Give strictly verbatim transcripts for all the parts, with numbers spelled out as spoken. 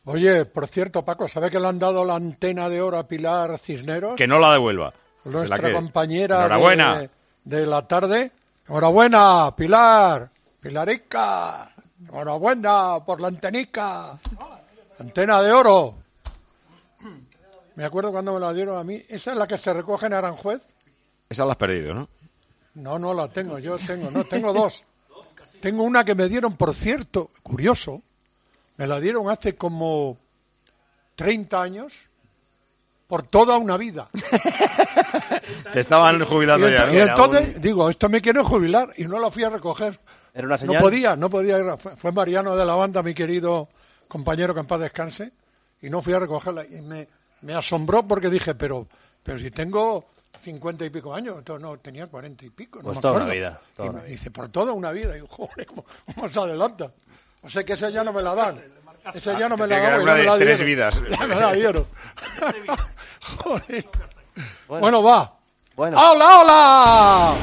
Oye, por cierto, Paco, ¿sabe que le han dado la antena de oro a Pilar Cisneros? Que no la devuelva. Nuestra compañera Enhorabuena. De, de la tarde. Enhorabuena, Pilar. Pilarica. Enhorabuena por la antenica. Antena de oro. Me acuerdo cuando me la dieron a mí. ¿Esa es la que se recoge en Aranjuez? Esa la has perdido, ¿no? No, no la tengo. Yo tengo, no, tengo dos. Tengo una que me dieron, por cierto, curioso. Me la dieron hace como treinta años. Por toda una vida. Te estaban jubilando y ya, ent- ¿no? Y entonces, un... digo, esto me quiere jubilar y no la fui a recoger. ¿Era una señal? No podía, no podía ir. Fue, fue Mariano de la banda, mi querido compañero, que en paz descanse, y no fui a recogerla. Y me, me asombró porque dije, pero, pero si tengo cincuenta y pico años, entonces no, tenía cuarenta y pico. No pues me toda acuerdo. una vida. Toda y una me vida. dice, por toda una vida. Y digo, joder, ¿cómo, cómo se adelanta? O sea que esa ya no me la dan. Esa ya no me la dan. Una ya me de la tres dieron. vidas. Ya me la dieron. Joder. Bueno, Bueno, va. bueno. ¡Hola, hola!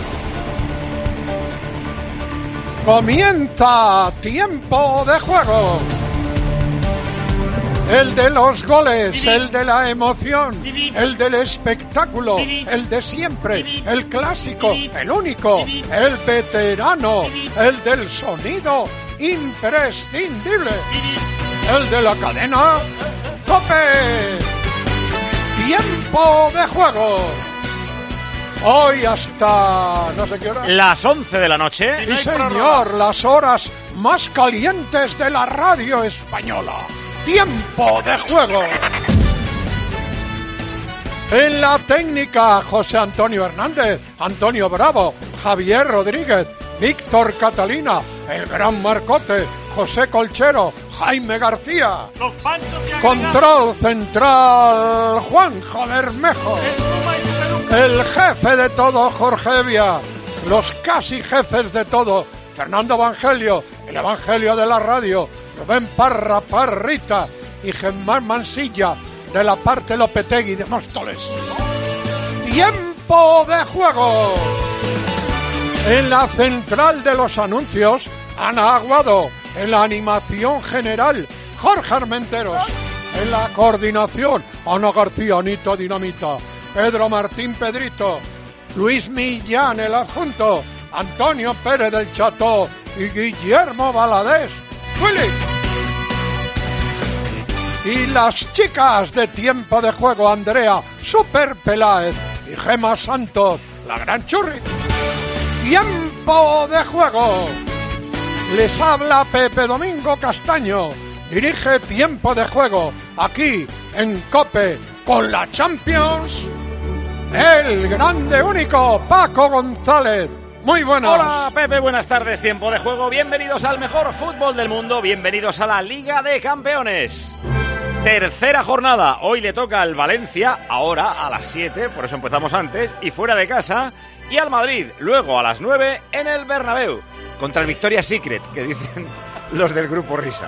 Comienza tiempo de juego. El de los goles, el de la emoción, el del espectáculo, el de siempre, el clásico, el único, el veterano, el del sonido imprescindible, el de la cadena COPE. Tiempo de juego. Hoy hasta no sé qué hora. Las once de la noche. Sí, señor, las horas más calientes de la radio española. Tiempo de juego. En la técnica, José Antonio Hernández, Antonio Bravo, Javier Rodríguez, Víctor Catalina, el gran Marcote, José Colchero, Jaime García. Los Panchos y Control central, Juanjo Bermejo. El jefe de todo, Jorge Evia. Los casi jefes de todo, Fernando Evangelio, el Evangelio de la radio, Rubén Parra Parrita y Germán Mansilla de la parte Lopetegui de Móstoles. Tiempo de juego. En la central de los anuncios, Ana Aguado. En la animación general, Jorge Armenteros. En la coordinación, Ana García, Anita Dinamita. Pedro Martín Pedrito. Luis Millán, el adjunto. Antonio Pérez del Cható y Guillermo Valadés. Willy. Y las chicas de tiempo de juego, Andrea Super Peláez y Gema Santos, la gran churri. Tiempo de juego. Les habla Pepe Domingo Castaño. Dirige Tiempo de Juego aquí en COPE con la Champions. El grande único Paco González. Muy buenas. Hola Pepe, buenas tardes, Tiempo de Juego. Bienvenidos al mejor fútbol del mundo. Bienvenidos a la Liga de Campeones. Tercera jornada. Hoy le toca al Valencia, ahora a las siete, por eso empezamos antes, y fuera de casa. Y al Madrid, luego a las nueve en el Bernabéu. Contra el Victoria's Secret, que dicen los del Grupo Risa.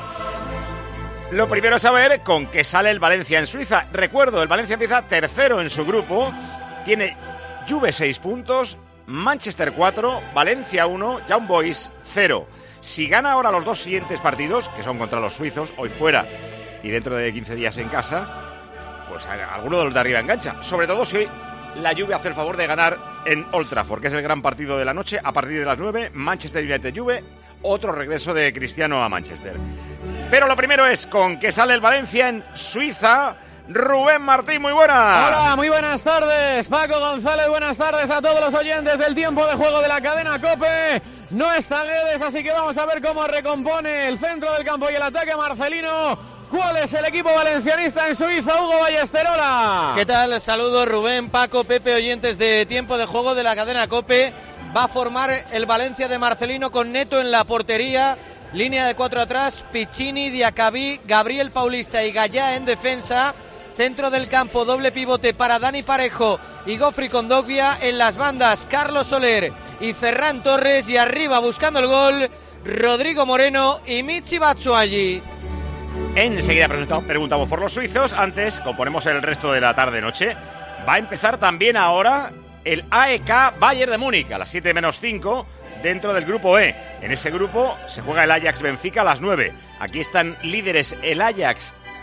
Lo primero es saber con qué sale el Valencia en Suiza. Recuerdo, el Valencia empieza tercero en su grupo. Tiene Juve seis puntos, Manchester cuatro, Valencia uno, Young Boys cero. Si gana ahora los dos siguientes partidos, que son contra los suizos, hoy fuera y dentro de quince días en casa, pues alguno de los de arriba engancha. Sobre todo si hoy la Juve hace el favor de ganar en Old Trafford, que es el gran partido de la noche, a partir de las nueve, Manchester United-Juve, otro regreso de Cristiano a Manchester. Pero lo primero es con qué sale el Valencia en Suiza. Rubén Martín, muy buenas. Hola, muy buenas tardes. Paco González, buenas tardes a todos los oyentes del Tiempo de Juego de la cadena COPE. No está Guedes, así que vamos a ver cómo recompone el centro del campo y el ataque marcelino. ¿Cuál es el equipo valencianista en Suiza? Hugo Ballesterola. ¿Qué tal? Saludos Rubén, Paco, Pepe, oyentes de Tiempo de Juego de la cadena COPE. Va a formar el Valencia de Marcelino con Neto en la portería. Línea de cuatro atrás, Piccini, Diacabí, Gabriel Paulista y Gallá en defensa. Centro del campo, doble pivote para Dani Parejo y Gofri Kondogbia. En las bandas, Carlos Soler y Ferran Torres. Y arriba, buscando el gol, Rodrigo Moreno y Michi Batshuayi. Enseguida preguntamos por los suizos. Antes componemos el resto de la tarde-noche. Va a empezar también ahora el A E K Bayern de Múnich a las siete menos cinco dentro del grupo E. En ese grupo se juega el Ajax Benfica a las nueve. Aquí están líderes el Ajax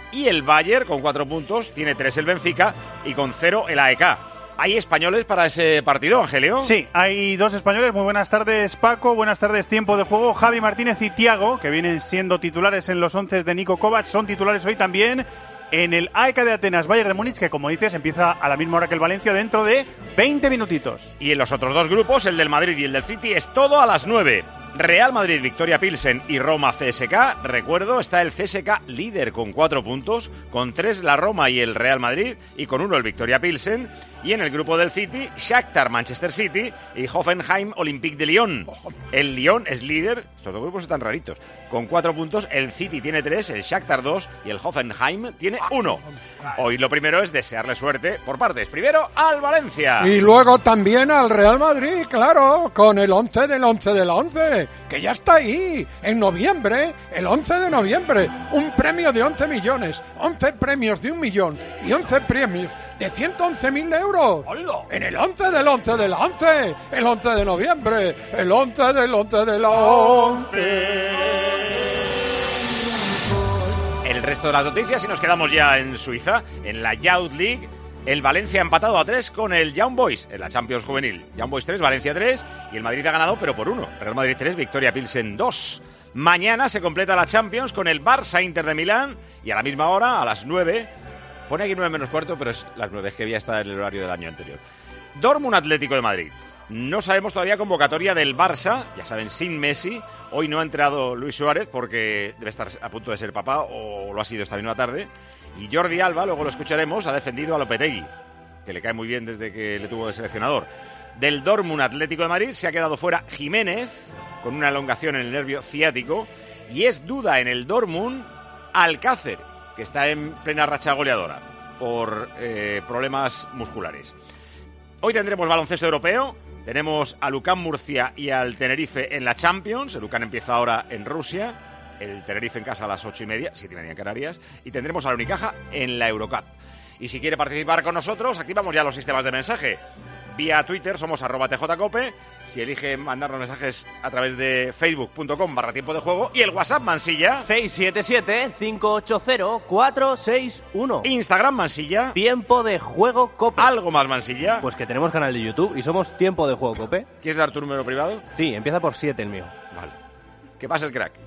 y el Bayern con cuatro puntos, tiene tres el Benfica y con cero el A E K. ¿Hay españoles para ese partido, Angelio? Sí, hay dos españoles. Muy buenas tardes, Paco. Buenas tardes, tiempo de juego. Javi Martínez y Thiago, que vienen siendo titulares en los once de Niko Kovac, son titulares hoy también en el A E K de Atenas, Bayern de Múnich, que como dices empieza a la misma hora que el Valencia, dentro de veinte minutitos. Y en los otros dos grupos, el del Madrid y el del City, es todo a las nueve. Real Madrid, Victoria Pilsen y Roma C S K. Recuerdo, está el C S K líder con cuatro puntos, con tres la Roma y el Real Madrid, y con uno el Victoria Pilsen. Y en el grupo del City, Shakhtar Manchester City y Hoffenheim Olympique de Lyon. El Lyon es líder, estos dos grupos están raritos, con cuatro puntos, el City tiene tres, el Shakhtar dos y el Hoffenheim tiene uno. Hoy lo primero es desearle suerte por partes. Primero al Valencia. Y luego también al Real Madrid, claro, con el once del once del once, que ya está ahí, en noviembre, el once de noviembre, un premio de once millones, once premios de un millón y once premios de ciento once mil euros. En el once del once del once, el once de noviembre, el once del once del once. El resto de las noticias y nos quedamos ya en Suiza, en la Youth League. El Valencia ha empatado a tres con el Young Boys en la Champions Juvenil. Young Boys tres, Valencia tres, y el Madrid ha ganado, pero por uno. Real Madrid tres, Victoria Pilsen dos. Mañana se completa la Champions con el Barça Inter de Milán, y a la misma hora, a las nueve, pone aquí nueve menos cuarto, pero es las nueve, es que ya está en el horario del año anterior. Dortmund Atlético de Madrid. No sabemos todavía convocatoria del Barça, ya saben, sin Messi. Hoy no ha entrado Luis Suárez porque debe estar a punto de ser papá, o lo ha sido esta misma tarde. Y Jordi Alba, luego lo escucharemos, ha defendido a Lopetegui, que le cae muy bien desde que le tuvo de seleccionador. Del Dortmund Atlético de Madrid se ha quedado fuera Jiménez, con una elongación en el nervio ciático, y es duda en el Dortmund Alcácer, que está en plena racha goleadora por eh, problemas musculares. Hoy tendremos baloncesto europeo. Tenemos a Lucán Murcia y al Tenerife en la Champions. El Lucán empieza ahora en Rusia, el Tenerife en casa a las ocho y media, siete y media en Canarias, y tendremos a la Unicaja en la Eurocup. Y si quiere participar con nosotros, activamos ya los sistemas de mensaje. Vía Twitter somos arroba tjcope. Si elige mandarnos mensajes a través de facebook.com barra tiempo de juego. Y el WhatsApp, Mansilla. seis siete siete, cinco ocho cero, cuatro seis uno. Instagram, Mansilla. Tiempo de juego cope. ¿Algo más, Mansilla? Pues que tenemos canal de YouTube y somos Tiempo de Juego Cope. ¿Quieres dar tu número privado? Sí, empieza por siete el mío. Vale. Que pase el crack.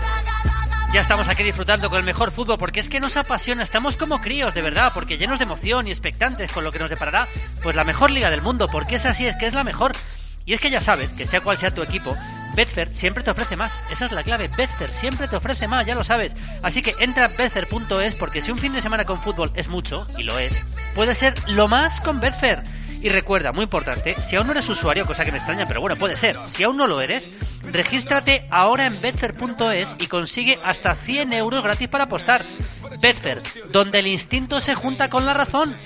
Ya estamos aquí disfrutando con el mejor fútbol, porque es que nos apasiona, estamos como críos, de verdad, porque llenos de emoción y expectantes con lo que nos deparará, pues la mejor liga del mundo, porque es así, es que es la mejor. Y es que ya sabes, que sea cual sea tu equipo, Betfair siempre te ofrece más, esa es la clave, Betfair siempre te ofrece más, ya lo sabes. Así que entra a betfair punto es, porque si un fin de semana con fútbol es mucho, y lo es, puede ser lo más con Betfair. Y recuerda, muy importante, si aún no eres usuario, cosa que me extraña, pero bueno, puede ser, si aún no lo eres, regístrate ahora en betfair punto es y consigue hasta cien euros gratis para apostar. Betfair, donde el instinto se junta con la razón.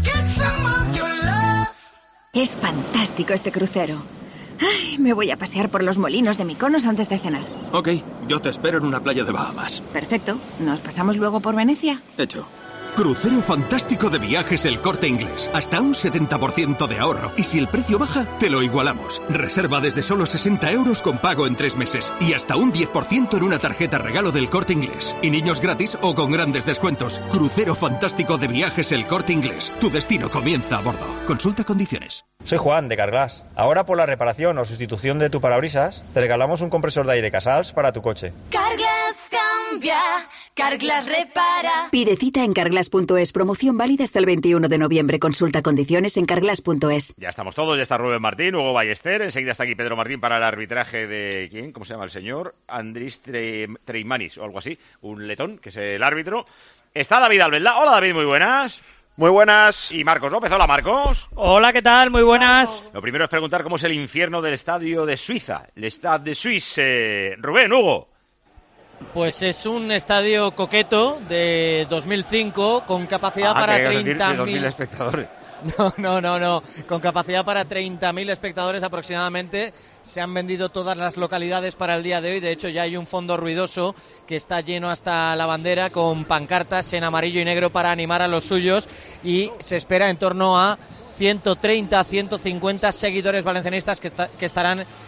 Es fantástico este crucero. Ay, me voy a pasear por los molinos de Mykonos antes de cenar. Ok, yo te espero en una playa de Bahamas. Perfecto. ¿Nos pasamos luego por Venecia? Hecho. Crucero fantástico de Viajes El Corte Inglés. Hasta un setenta por ciento de ahorro. Y si el precio baja, te lo igualamos. Reserva desde solo sesenta euros con pago en tres meses. Y hasta un diez por ciento en una tarjeta regalo del Corte Inglés. Y niños gratis o con grandes descuentos. Crucero fantástico de Viajes El Corte Inglés. Tu destino comienza a bordo. Consulta condiciones. Soy Juan, de Carglass. Ahora por la reparación o sustitución de tu parabrisas, te regalamos un compresor de aire Casals para tu coche. Carglass cambia, Carglass repara. Pide cita en carglass punto es. Promoción válida hasta el veintiuno de noviembre. Consulta condiciones en carglass punto es. Ya estamos todos, ya está Rubén Martín, Hugo Ballester. Enseguida está aquí Pedro Martín para el arbitraje de... ¿Quién? ¿Cómo se llama el señor? Andris Tre... Treimanis o algo así. Un letón, que es el árbitro. Está David Albelda. Hola, David, muy buenas. Muy buenas. Y Marcos López. Hola, Marcos. Hola, ¿qué tal? Muy buenas. Lo primero es preguntar cómo es el infierno del estadio de Suiza, el Stade de Suisse. Rubén, Hugo. Pues es un estadio coqueto de dos mil cinco con capacidad ah, para que treinta mil dos mil espectadores. No, no, no, no. Con capacidad para treinta mil espectadores aproximadamente. Se han vendido todas las localidades para el día de hoy. De hecho, ya hay un fondo ruidoso que está lleno hasta la bandera con pancartas en amarillo y negro para animar a los suyos. Y se espera en torno a ciento treinta, ciento cincuenta seguidores valencianistas que, que estarán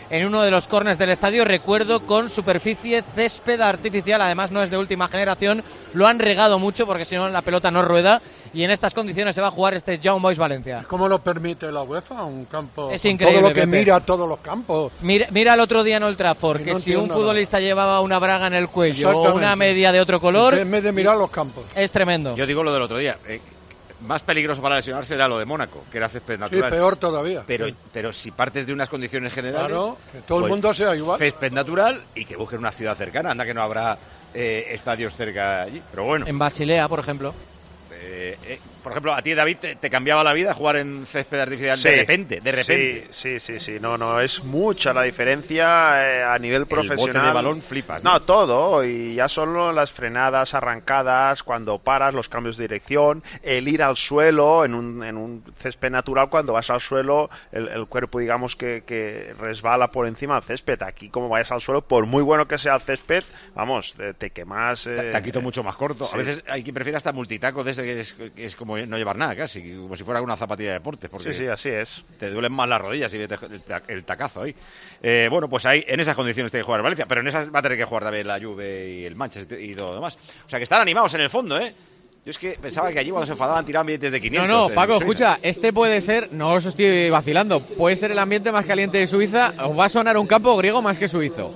en uno de los córners del estadio, recuerdo, con superficie césped artificial, además no es de última generación, lo han regado mucho porque si no la pelota no rueda, y en estas condiciones se va a jugar este Young Boys Valencia. ¿Cómo lo permite la UEFA? Un campo es con increíble, todo lo que Pepe. mira todos los campos. Mira, mira el otro día en Old Trafford, que, no si un entiendo futbolista nada. Llevaba una braga en el cuello o una media de otro color, en vez de mirar los campos, es tremendo. Yo digo lo del otro día, eh, más peligroso para lesionarse era lo de Mónaco, que era césped natural. Sí, peor todavía. Pero, pero si partes de unas condiciones generales, claro, que todo pues, el mundo sea igual. Césped natural y que busquen una ciudad cercana, anda que no habrá eh, estadios cerca allí. Pero bueno. En Basilea, por ejemplo. Eh, eh, por ejemplo, a ti, David, te, te cambiaba la vida jugar en césped artificial sí, de repente, de repente. Sí, sí, sí, sí, no, no, es mucha la diferencia eh, a nivel profesional. El bote de balón flipas, ¿no? No, todo, y ya solo las frenadas, arrancadas, cuando paras, los cambios de dirección, el ir al suelo, en un, en un césped natural, cuando vas al suelo, el, el cuerpo, digamos, que, que resbala por encima del césped. Aquí, como vayas al suelo, por muy bueno que sea el césped, vamos, te, te quemas... Eh, taquito mucho más corto. Sí. A veces hay quien prefiere hasta multitaco, desde que es, que es como no llevar nada casi, como si fuera una zapatilla de deporte. Porque sí, sí, así es. Te duelen más las rodillas y el, el tacazo ahí. Eh, bueno, pues ahí, en esas condiciones tiene que jugar Valencia, pero en esas va a tener que jugar también la Juve y el Manchester y todo lo demás. O sea que están animados en el fondo, ¿eh? Yo es que pensaba que allí cuando se enfadaban tiraban billetes de quinientos. No, no, Paco, escucha, este puede ser, no os estoy vacilando, puede ser el ambiente más caliente de Suiza, os va a sonar un campo griego más que suizo.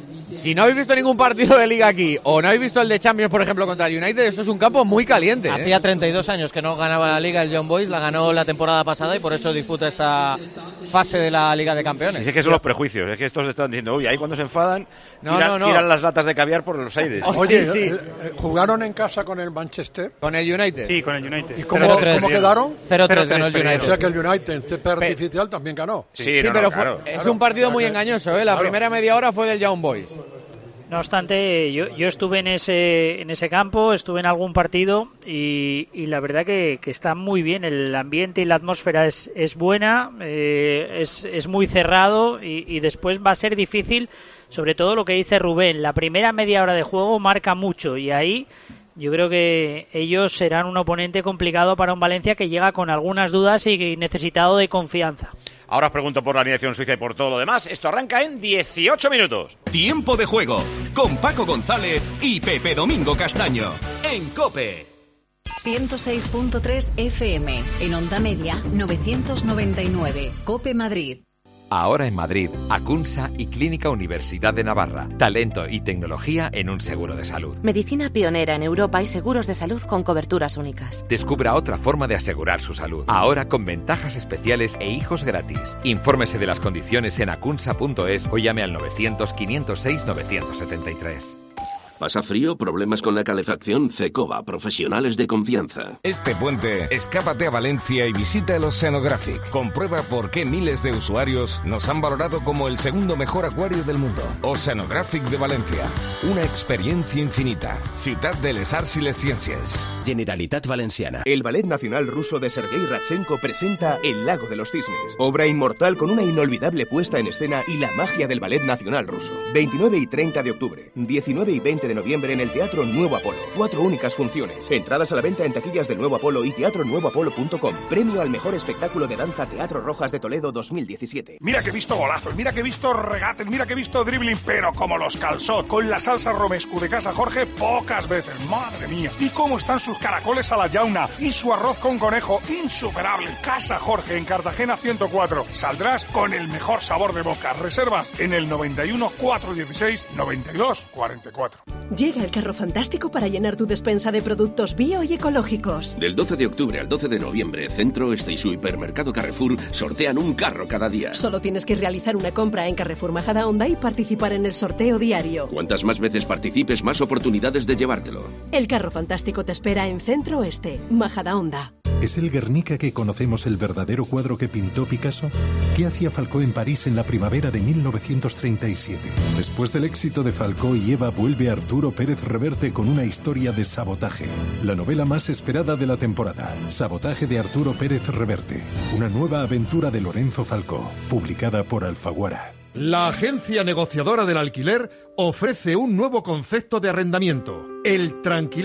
Si no habéis visto ningún partido de Liga aquí, o no habéis visto el de Champions, por ejemplo, contra el United, esto es un campo muy caliente. ¿eh? Hacía treinta y dos años que no ganaba la Liga el Young Boys, la ganó la temporada pasada y por eso disputa esta fase de la Liga de Campeones. Sí, sí, es que son los prejuicios, es que estos están diciendo, uy, ahí cuando se enfadan, no, tiran, no, no. tiran las latas de caviar por los aires. Oh, Oye, sí, sí. ¿Jugaron en casa con el Manchester? Con el United. Sí, con el United. ¿Y cómo, ¿cómo quedaron? cero tres ganó el United. O sea que el United en césped artificial también ganó. Sí, sí, no, pero no, fue, claro, es claro. un partido muy engañoso, ¿eh? La Claro. primera media hora fue del Young Boys. No obstante, yo, yo estuve en ese en ese campo, estuve en algún partido y, y la verdad que, que está muy bien. El ambiente y la atmósfera es, es buena, eh, es, es muy cerrado y, y después va a ser difícil, sobre todo lo que dice Rubén. La primera media hora de juego marca mucho y ahí yo creo que ellos serán un oponente complicado para un Valencia que llega con algunas dudas y necesitado de confianza. Ahora os pregunto por la alineación suiza y por todo lo demás. Esto arranca en dieciocho minutos. Tiempo de juego con Paco González y Pepe Domingo Castaño en COPE. ciento seis punto tres F M, en onda media novecientos noventa y nueve, COPE Madrid. Ahora en Madrid, Acunsa y Clínica Universidad de Navarra. Talento y tecnología en un seguro de salud. Medicina pionera en Europa y seguros de salud con coberturas únicas. Descubra otra forma de asegurar su salud. Ahora con ventajas especiales e hijos gratis. Infórmese de las condiciones en acunsa punto es o llame al novecientos, quinientos seis, novecientos setenta y tres. ¿Pasa frío? ¿Problemas con la calefacción? Cecova, profesionales de confianza. Este puente, escápate a Valencia y visita el Oceanographic. Comprueba por qué miles de usuarios nos han valorado como el segundo mejor acuario del mundo. Oceanographic de Valencia. Una experiencia infinita. Ciutat de les Arts y les Ciencias. Generalitat Valenciana. El Ballet Nacional Ruso de Sergei Radchenko presenta El Lago de los Cisnes. Obra inmortal con una inolvidable puesta en escena y la magia del Ballet Nacional Ruso. veintinueve y treinta de octubre. diecinueve y veinte de noviembre en el Teatro Nuevo Apolo. Cuatro únicas funciones. Entradas a la venta en taquillas del Nuevo Apolo y teatro nuevo apolo punto com. Premio al mejor espectáculo de danza Teatro Rojas de Toledo dos mil diecisiete. Mira que he visto golazos, mira que he visto regates, mira que he visto dribbling, pero como los calzó, con la salsa romescu de Casa Jorge pocas veces. Madre mía. Y cómo están sus caracoles a la yauna y su arroz con conejo insuperable. Casa Jorge en Cartagena ciento cuatro. Saldrás con el mejor sabor de boca. Reservas en el noventa y uno, cuatrocientos dieciséis, noventa y dos, cuarenta y cuatro. Llega el carro fantástico para llenar tu despensa de productos bio y ecológicos. Del doce de octubre al doce de noviembre, Centro Este y su hipermercado Carrefour sortean un carro cada día. Solo tienes que realizar una compra en Carrefour Majadahonda y participar en el sorteo diario. Cuantas más veces participes, más oportunidades de llevártelo. El carro fantástico te espera en Centro Este, Majadahonda. ¿Es el Guernica que conocemos el verdadero cuadro que pintó Picasso? ¿Qué hacía Falcó en París en la primavera de mil novecientos treinta y siete? Después del éxito de Falcó y Eva, vuelve Arturo Pérez Reverte con una historia de sabotaje. La novela más esperada de la temporada. Sabotaje de Arturo Pérez Reverte. Una nueva aventura de Lorenzo Falcó, publicada por Alfaguara. La agencia negociadora del alquiler ofrece un nuevo concepto de arrendamiento, el tranquiler.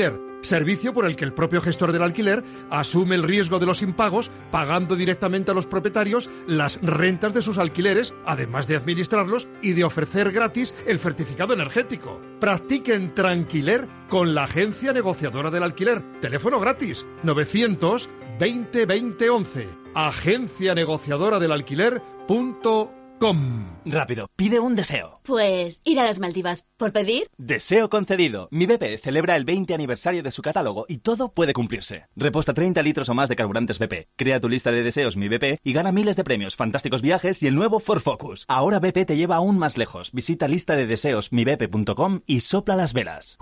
servicio por el que el propio gestor del alquiler asume el riesgo de los impagos, pagando directamente a los propietarios las rentas de sus alquileres, además de administrarlos y de ofrecer gratis el certificado energético. Practiquen Tranquiler con la agencia negociadora del alquiler. Teléfono gratis novecientos veinte veinte once. agencia negociadora del alquiler punto com. Rápido, pide un deseo. Pues ir a las Maldivas. ¿Por pedir? Deseo concedido. Mi B P celebra el veinte aniversario de su catálogo y todo puede cumplirse. Reposta treinta litros o más de carburantes B P. Crea tu lista de deseos Mi B P y gana miles de premios, fantásticos viajes y el nuevo Ford Focus. Ahora B P te lleva aún más lejos. Visita lista de deseos mi b p punto com y sopla las velas.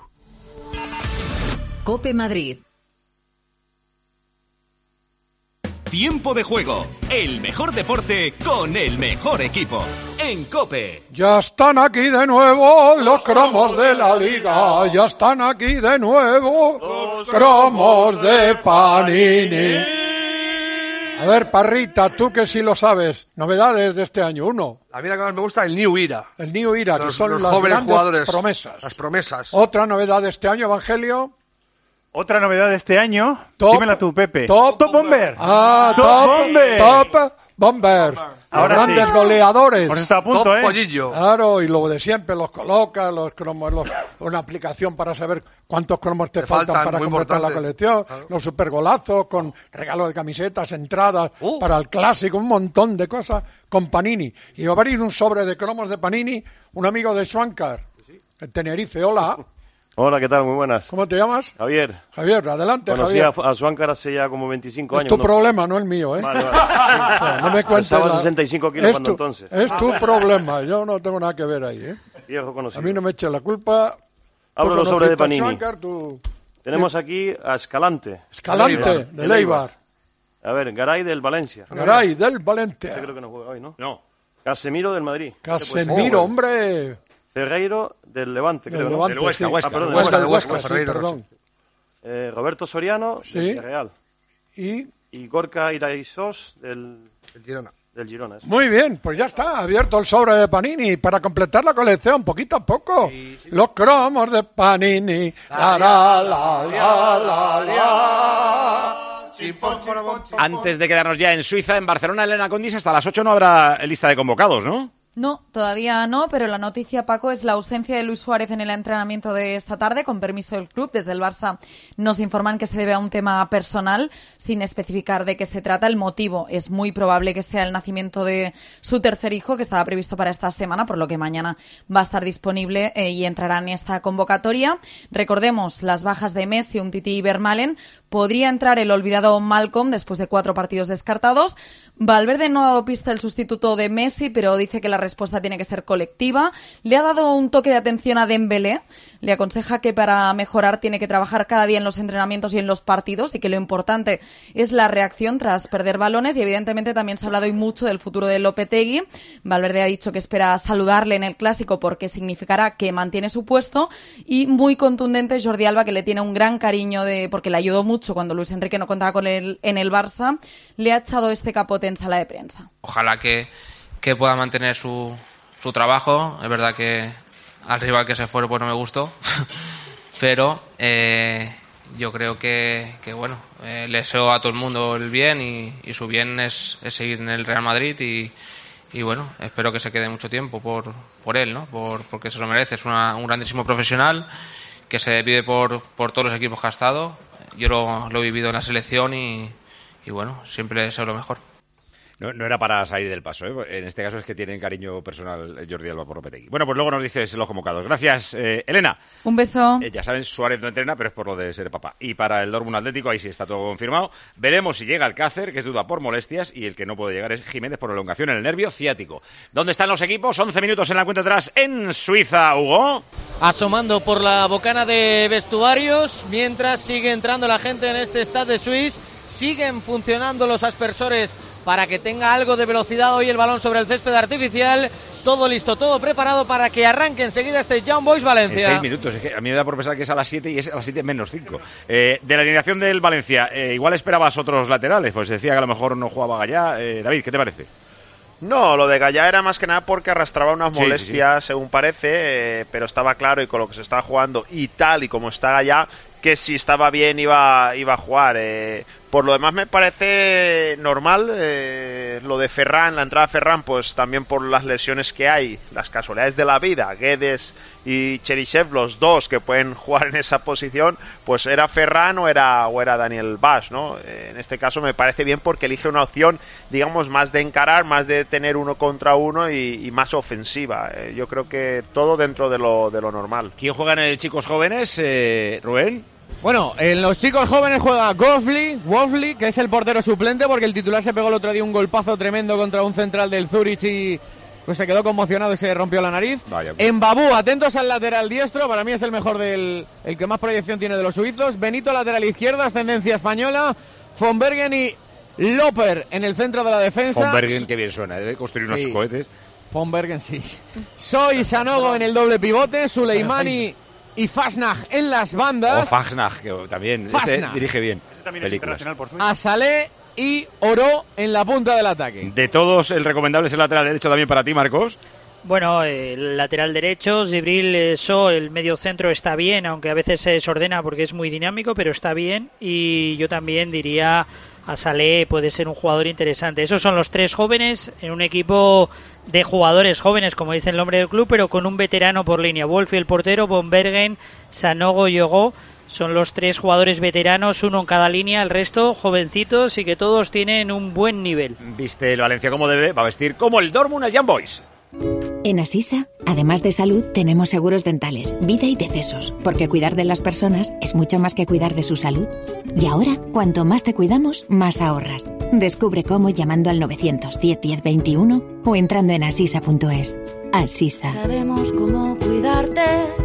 COPE Madrid. Tiempo de juego, el mejor deporte con el mejor equipo. En COPE. Ya están aquí de nuevo los cromos de la liga. Ya están aquí de nuevo los cromos de Panini. A ver, Parrita, tú que sí lo sabes. Novedades de este año, uno. A mí la que más me gusta es el New Era. El New Era, los, que son los las jóvenes grandes jugadores, promesas. Las promesas. Otra novedad de este año, Evangelio. Otra novedad de este año, top, dímela tú, Pepe. Top, top Bomber. Ah, top, top Bomber. Top Bombers. Ahora los grandes sí. goleadores. Pues está a punto, top ¿eh? Pollillo. Claro, y lo de siempre, los colocas, los cromos, los, una aplicación para saber cuántos cromos te, te faltan, faltan para completar importante. La colección, claro. Los supergolazos con regalo de camisetas, entradas uh. para el clásico, un montón de cosas con Panini. Y va a abrir un sobre de cromos de Panini, un amigo de Schwankar, en Tenerife. Hola. Hola, ¿qué tal? Muy buenas. ¿Cómo te llamas? Javier. Javier, adelante, Conocí Javier. a, a Schwankar hace ya como veinticinco es años. Tu ¿no? problema, no el mío, ¿eh? Vale, vale. O sea, no me cuentes. Pesaba la... sesenta y cinco kilos es cuando tu, entonces. Es tu problema, yo no tengo nada que ver ahí, ¿eh? Viejo conocido. A mí no me eches la culpa. Abro los sobres de Panini. Schwankar, tú... Tenemos aquí a Escalante. Escalante, de Leibar. A ver, Garay del Valencia. Garay del Valencia. Este creo que no juega hoy, ¿no? No. Casemiro del Madrid. Casemiro, hombre. Ferreiro del Levante, del creo, Levante, ¿no? Del Huesca, sí. Huesca, ah, perdón, del Huesca, Huesca, Huesca, Huesca, sí, perdón. Eh, Roberto Soriano, sí. del Real. Y... y Gorka Iraizos del... del Girona. Del Girona. Sí. Muy bien, pues ya está, abierto el sobre de Panini para completar la colección, poquito a poco. Sí, sí. Los cromos de Panini. La, la, la, la, la, la. Antes de quedarnos ya en Suiza, en Barcelona, Elena Condis, hasta las ocho no habrá lista de convocados, ¿no? No, todavía no, pero la noticia, Paco, es la ausencia de Luis Suárez en el entrenamiento de esta tarde, con permiso del club. Desde el Barça nos informan que se debe a un tema personal, sin especificar de qué se trata. El motivo es muy probable que sea el nacimiento de su tercer hijo, que estaba previsto para esta semana, por lo que mañana va a estar disponible eh, y entrará en esta convocatoria. Recordemos las bajas de Messi, Umtiti y Vermaelen. Podría entrar el olvidado Malcolm después de cuatro partidos descartados. Valverde no ha dado pista el sustituto de Messi, pero dice que la respuesta tiene que ser colectiva. Le ha dado un toque de atención a Dembélé. Le aconseja que para mejorar tiene que trabajar cada día en los entrenamientos y en los partidos, y que lo importante es la reacción tras perder balones. Y evidentemente también se ha hablado hoy mucho del futuro de Lopetegui. Valverde ha dicho que espera saludarle en el Clásico porque significará que mantiene su puesto. Y muy contundente Jordi Alba, que le tiene un gran cariño de porque le ayudó mucho cuando Luis Enrique no contaba con él en el Barça. Le ha echado este capote en sala de prensa. Ojalá que, que pueda mantener su, su trabajo. Es verdad que al rival que se fue pues no me gustó, pero eh, yo creo que, que bueno, eh, le deseo a todo el mundo el bien, y, y su bien es, es seguir en el Real Madrid, y, y bueno, espero que se quede mucho tiempo por, por él, ¿no? Por, porque se lo merece. Es una, un grandísimo profesional que se vive por, por todos los equipos que ha estado. Yo lo, lo he vivido en la selección y, y bueno, siempre deseo lo mejor. No, no era para salir del paso, ¿eh? En este caso es que tienen cariño personal Jordi Alba por Lopetegui. Bueno, pues luego nos dices los convocados. Gracias, eh, Elena. Un beso. Eh, ya saben, Suárez no entrena, pero es por lo de ser papá. Y para el Dortmund Atlético, ahí sí está todo confirmado. Veremos si llega Alcácer, que es duda por molestias, y el que no puede llegar es Jiménez por elongación en el nervio ciático. ¿Dónde están los equipos? once minutos en la cuenta atrás en Suiza, Hugo. Asomando por la bocana de vestuarios, mientras sigue entrando la gente en este Stade de Suisse. Siguen funcionando los aspersores para que tenga algo de velocidad hoy el balón sobre el césped artificial. Todo listo, todo preparado para que arranque enseguida este Young Boys Valencia. En seis minutos, es que a mí me da por pensar que es a las siete y es a las siete menos cinco. Eh, de la alineación del Valencia, eh, igual esperabas otros laterales, pues decía que a lo mejor no jugaba Gallá. Eh, David, ¿qué te parece? No, lo de Gallá era más que nada porque arrastraba unas sí, molestias, sí, sí. según parece, eh, pero estaba claro, y con lo que se está jugando y tal y como está Gallá, que si estaba bien iba, iba a jugar. Eh, por lo demás me parece normal eh, lo de Ferran, la entrada de Ferran, pues también por las lesiones que hay, las casualidades de la vida, Guedes y Cheryshev, los dos que pueden jugar en esa posición, pues era Ferran o era, o era Daniel Bash, ¿no? Eh, en este caso me parece bien porque elige una opción, digamos, más de encarar, más de tener uno contra uno y, y más ofensiva. Eh, yo creo que todo dentro de lo, de lo normal. ¿Quién juega en el Chicos Jóvenes, eh, Rubén? Bueno, en los Chicos Jóvenes juega Wolfley, Wolfley, que es el portero suplente porque el titular se pegó el otro día un golpazo tremendo contra un central del Zurich y pues se quedó conmocionado y se rompió la nariz. Vaya. En Babú, atentos al lateral diestro, para mí es el mejor del, el que más proyección tiene de los suizos. Benito, lateral izquierdo, ascendencia española. Von Bergen y Loper en el centro de la defensa. Von Bergen, qué bien suena, debe construir unos Sí. cohetes. Von Bergen, sí. Soy Sanogo en el doble pivote, Suleimani y Fasnach en las bandas. O Fasnach, que también ese Fasnach. dirige bien. también es películas. internacional por Suiza. A Salé y Oro en la punta del ataque. De todos, el recomendable es el lateral derecho también para ti, Marcos. Bueno, el lateral derecho, Gibril So, el medio centro está bien, aunque a veces se desordena porque es muy dinámico, pero está bien. Y yo también diría a Salé, puede ser un jugador interesante. Esos son los tres jóvenes en un equipo de jugadores jóvenes, como dice el nombre del club, pero con un veterano por línea. Wolfi, el portero, Von Bergen, Sanogo, Yogo. Son los tres jugadores veteranos, uno en cada línea, el resto jovencitos y que todos tienen un buen nivel. Viste el Valencia como debe, va a vestir como el Dortmund, el Young Boys. En Asisa, además de salud, tenemos seguros dentales, vida y decesos, porque cuidar de las personas es mucho más que cuidar de su salud. Y ahora, cuanto más te cuidamos, más ahorras. Descubre cómo llamando al novecientos diez diez veintiuno o entrando en asisa punto es. Asisa. Sabemos cómo cuidarte.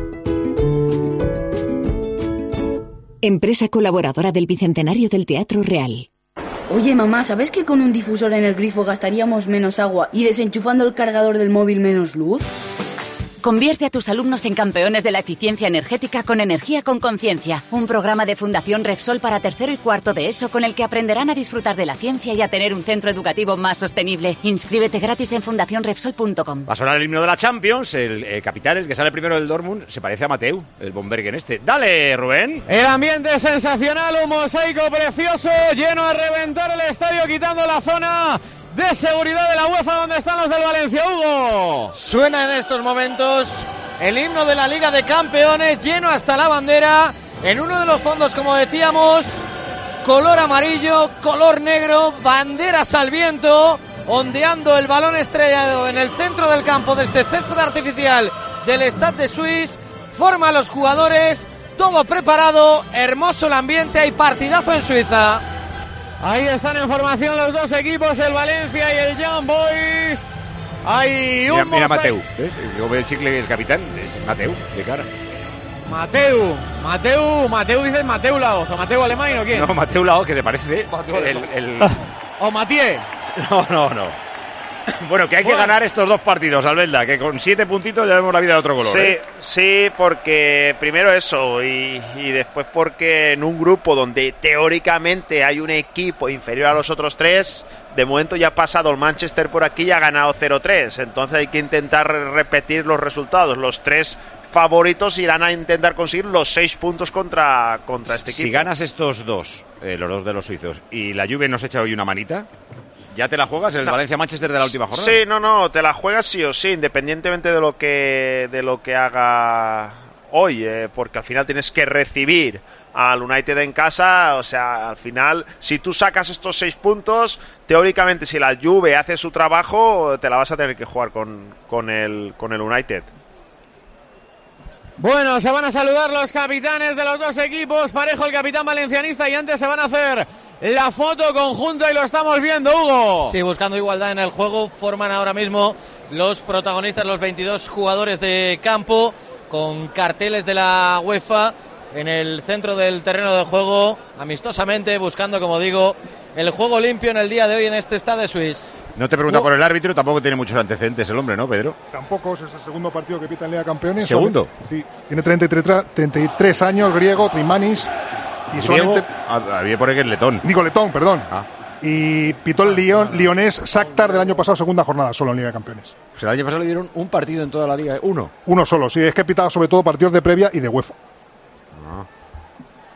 Empresa colaboradora del Bicentenario del Teatro Real. Oye, mamá, ¿sabes que con un difusor en el grifo gastaríamos menos agua y desenchufando el cargador del móvil menos luz? Convierte a tus alumnos en campeones de la eficiencia energética con Energía con Conciencia, un programa de Fundación Repsol para tercero y cuarto de ESO con el que aprenderán a disfrutar de la ciencia y a tener un centro educativo más sostenible. Inscríbete gratis en fundación repsol punto com. Va a sonar el himno de la Champions, el eh, capitán, el que sale primero del Dortmund, se parece a Mateu, el Von Bergen este. Dale, Rubén. El ambiente es sensacional, un mosaico precioso, lleno a reventar el estadio, quitando la zona de seguridad de la UEFA donde están los del Valencia. Hugo. Suena en estos momentos el himno de la Liga de Campeones, lleno hasta la bandera, en uno de los fondos, como decíamos, color amarillo, color negro, banderas al viento, ondeando el balón estrellado en el centro del campo de este césped artificial del Stade de Suisse. Forma a los jugadores, todo preparado, hermoso el ambiente, hay partidazo en Suiza. Ahí están en formación los dos equipos, el Valencia y el Young Boys. Hay un Mira, mira mosaico. Mateu, ¿ves? Como ve el chicle el capitán, es Mateu, de cara. Mateu, Mateu, Mateu dices Mateu Laoz, o Mateu Alemán o quién. No, Mateu Laoz, que se parece el, el... O Mathieu. No, no, no. Bueno, que hay que Bueno. ganar estos dos partidos, Albelda, que con siete puntitos ya vemos la vida de otro color. Sí, ¿eh? sí, porque primero eso y, y después porque en un grupo donde teóricamente hay un equipo inferior a los otros tres, de momento ya ha pasado el Manchester por aquí y ha ganado cero tres, entonces hay que intentar repetir los resultados. Los tres favoritos irán a intentar conseguir los seis puntos contra, contra este equipo. Si ganas estos dos, eh, los dos de los suizos, y la Juve nos echa hoy una manita, ¿ya te la juegas el No. Valencia-Manchester de la última jornada? Sí, no, no, te la juegas sí o sí, independientemente de lo que de lo que haga hoy, eh, porque al final tienes que recibir al United en casa, o sea, al final, si tú sacas estos seis puntos, teóricamente si la Juve hace su trabajo, te la vas a tener que jugar con, con, el, con el United. Bueno, se van a saludar los capitanes de los dos equipos, parejo el capitán valencianista y antes se van a hacer la foto conjunta y lo estamos viendo, Hugo. Sí, buscando igualdad en el juego, forman ahora mismo los protagonistas, los veintidós jugadores de campo, con carteles de la UEFA en el centro del terreno de juego, amistosamente, buscando, como digo, el juego limpio en el día de hoy en este Stade de Suisse. No te pregunta No. por el árbitro, tampoco tiene muchos antecedentes el hombre, ¿no, Pedro? Tampoco es el segundo partido que pita en Liga de Campeones. ¿Segundo? Sí, tiene treinta y tres, treinta y tres años, griego, Trimanis. Y Griego, solamente. ah, había por ahí que es letón. Digo letón, perdón. Ah. Y pitó el Lyon, Lyonés Shakhtar del año pasado, segunda jornada, solo en Liga de Campeones. Pues el año pasado le dieron un partido en toda la liga, ¿eh? uno. Uno solo, sí, es que pitaba sobre todo partidos de previa y de UEFA.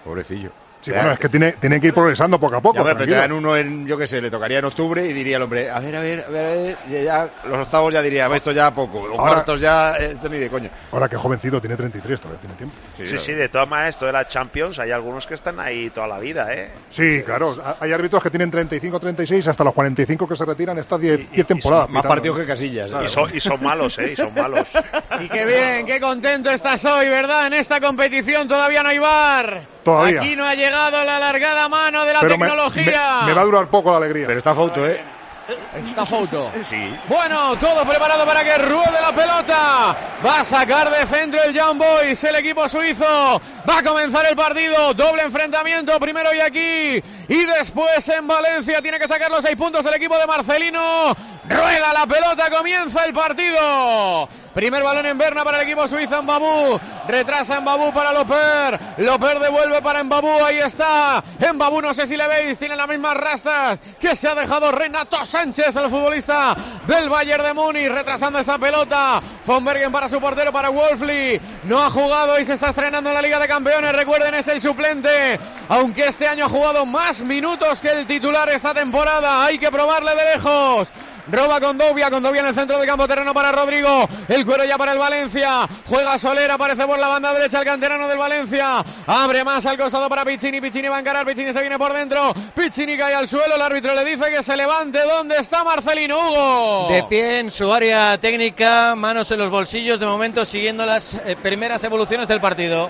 Pobrecillo. Sí, bueno, es que tiene, tiene que ir progresando poco a poco. Ya, pero te dan uno en, yo qué sé, le tocaría en octubre y diría el hombre, a ver, a ver, a ver, a ver, ya, ya, los octavos ya diría, esto ya poco, los Ahora, cuartos ya, esto ni de coña. Ahora que jovencito, tiene treinta y tres, todavía tiene tiempo. Sí, sí, sí, de todas maneras, esto de la Champions, hay algunos que están ahí toda la vida, ¿eh? Sí, claro, hay árbitros que tienen treinta y cinco, treinta y seis, hasta los cuarenta y cinco que se retiran, estas diez temporadas. Más partidos que Casillas. Y son, y son malos, ¿eh? Y son malos. Y qué bien, qué contento estás hoy, ¿verdad? En esta competición todavía no hay V A R. Todavía. Aquí no ha llegado la alargada mano de la Pero tecnología. Me, me, me va a durar poco la alegría. Pero está foto, ¿eh? Esta foto. Sí. Bueno, todo preparado para que ruede la pelota. Va a sacar de centro el Young Boys, el equipo suizo. Va a comenzar el partido. Doble enfrentamiento, primero y aquí. Y después en Valencia. Tiene que sacar los seis puntos el equipo de Marcelino. Rueda la pelota, comienza el partido. Primer balón en Berna para el equipo suizo, Mbabú. Retrasa Mbabú para Loper. Loper devuelve para Mbabú, ahí está. Mbabú, no sé si le veis, tiene las mismas rastas que se ha dejado Renato Sánchez, el futbolista del Bayern de Múnich, retrasando esa pelota. Von Bergen para su portero, para Wolfli. No ha jugado y se está estrenando en la Liga de Campeones. Recuerden, es el suplente. Aunque este año ha jugado más minutos que el titular esta temporada. Hay que probarle de lejos. Roba Condovia, Condovia en el centro de campo, terreno para Rodrigo, el cuero ya para el Valencia, juega Soler, aparece por la banda derecha el canterano del Valencia, abre más al costado para Piccini, Piccini va a encarar, Piccini se viene por dentro, Piccini cae al suelo, el árbitro le dice que se levante. ¿Dónde está Marcelino, Hugo? De pie en su área técnica, manos en los bolsillos, de momento siguiendo las eh, primeras evoluciones del partido.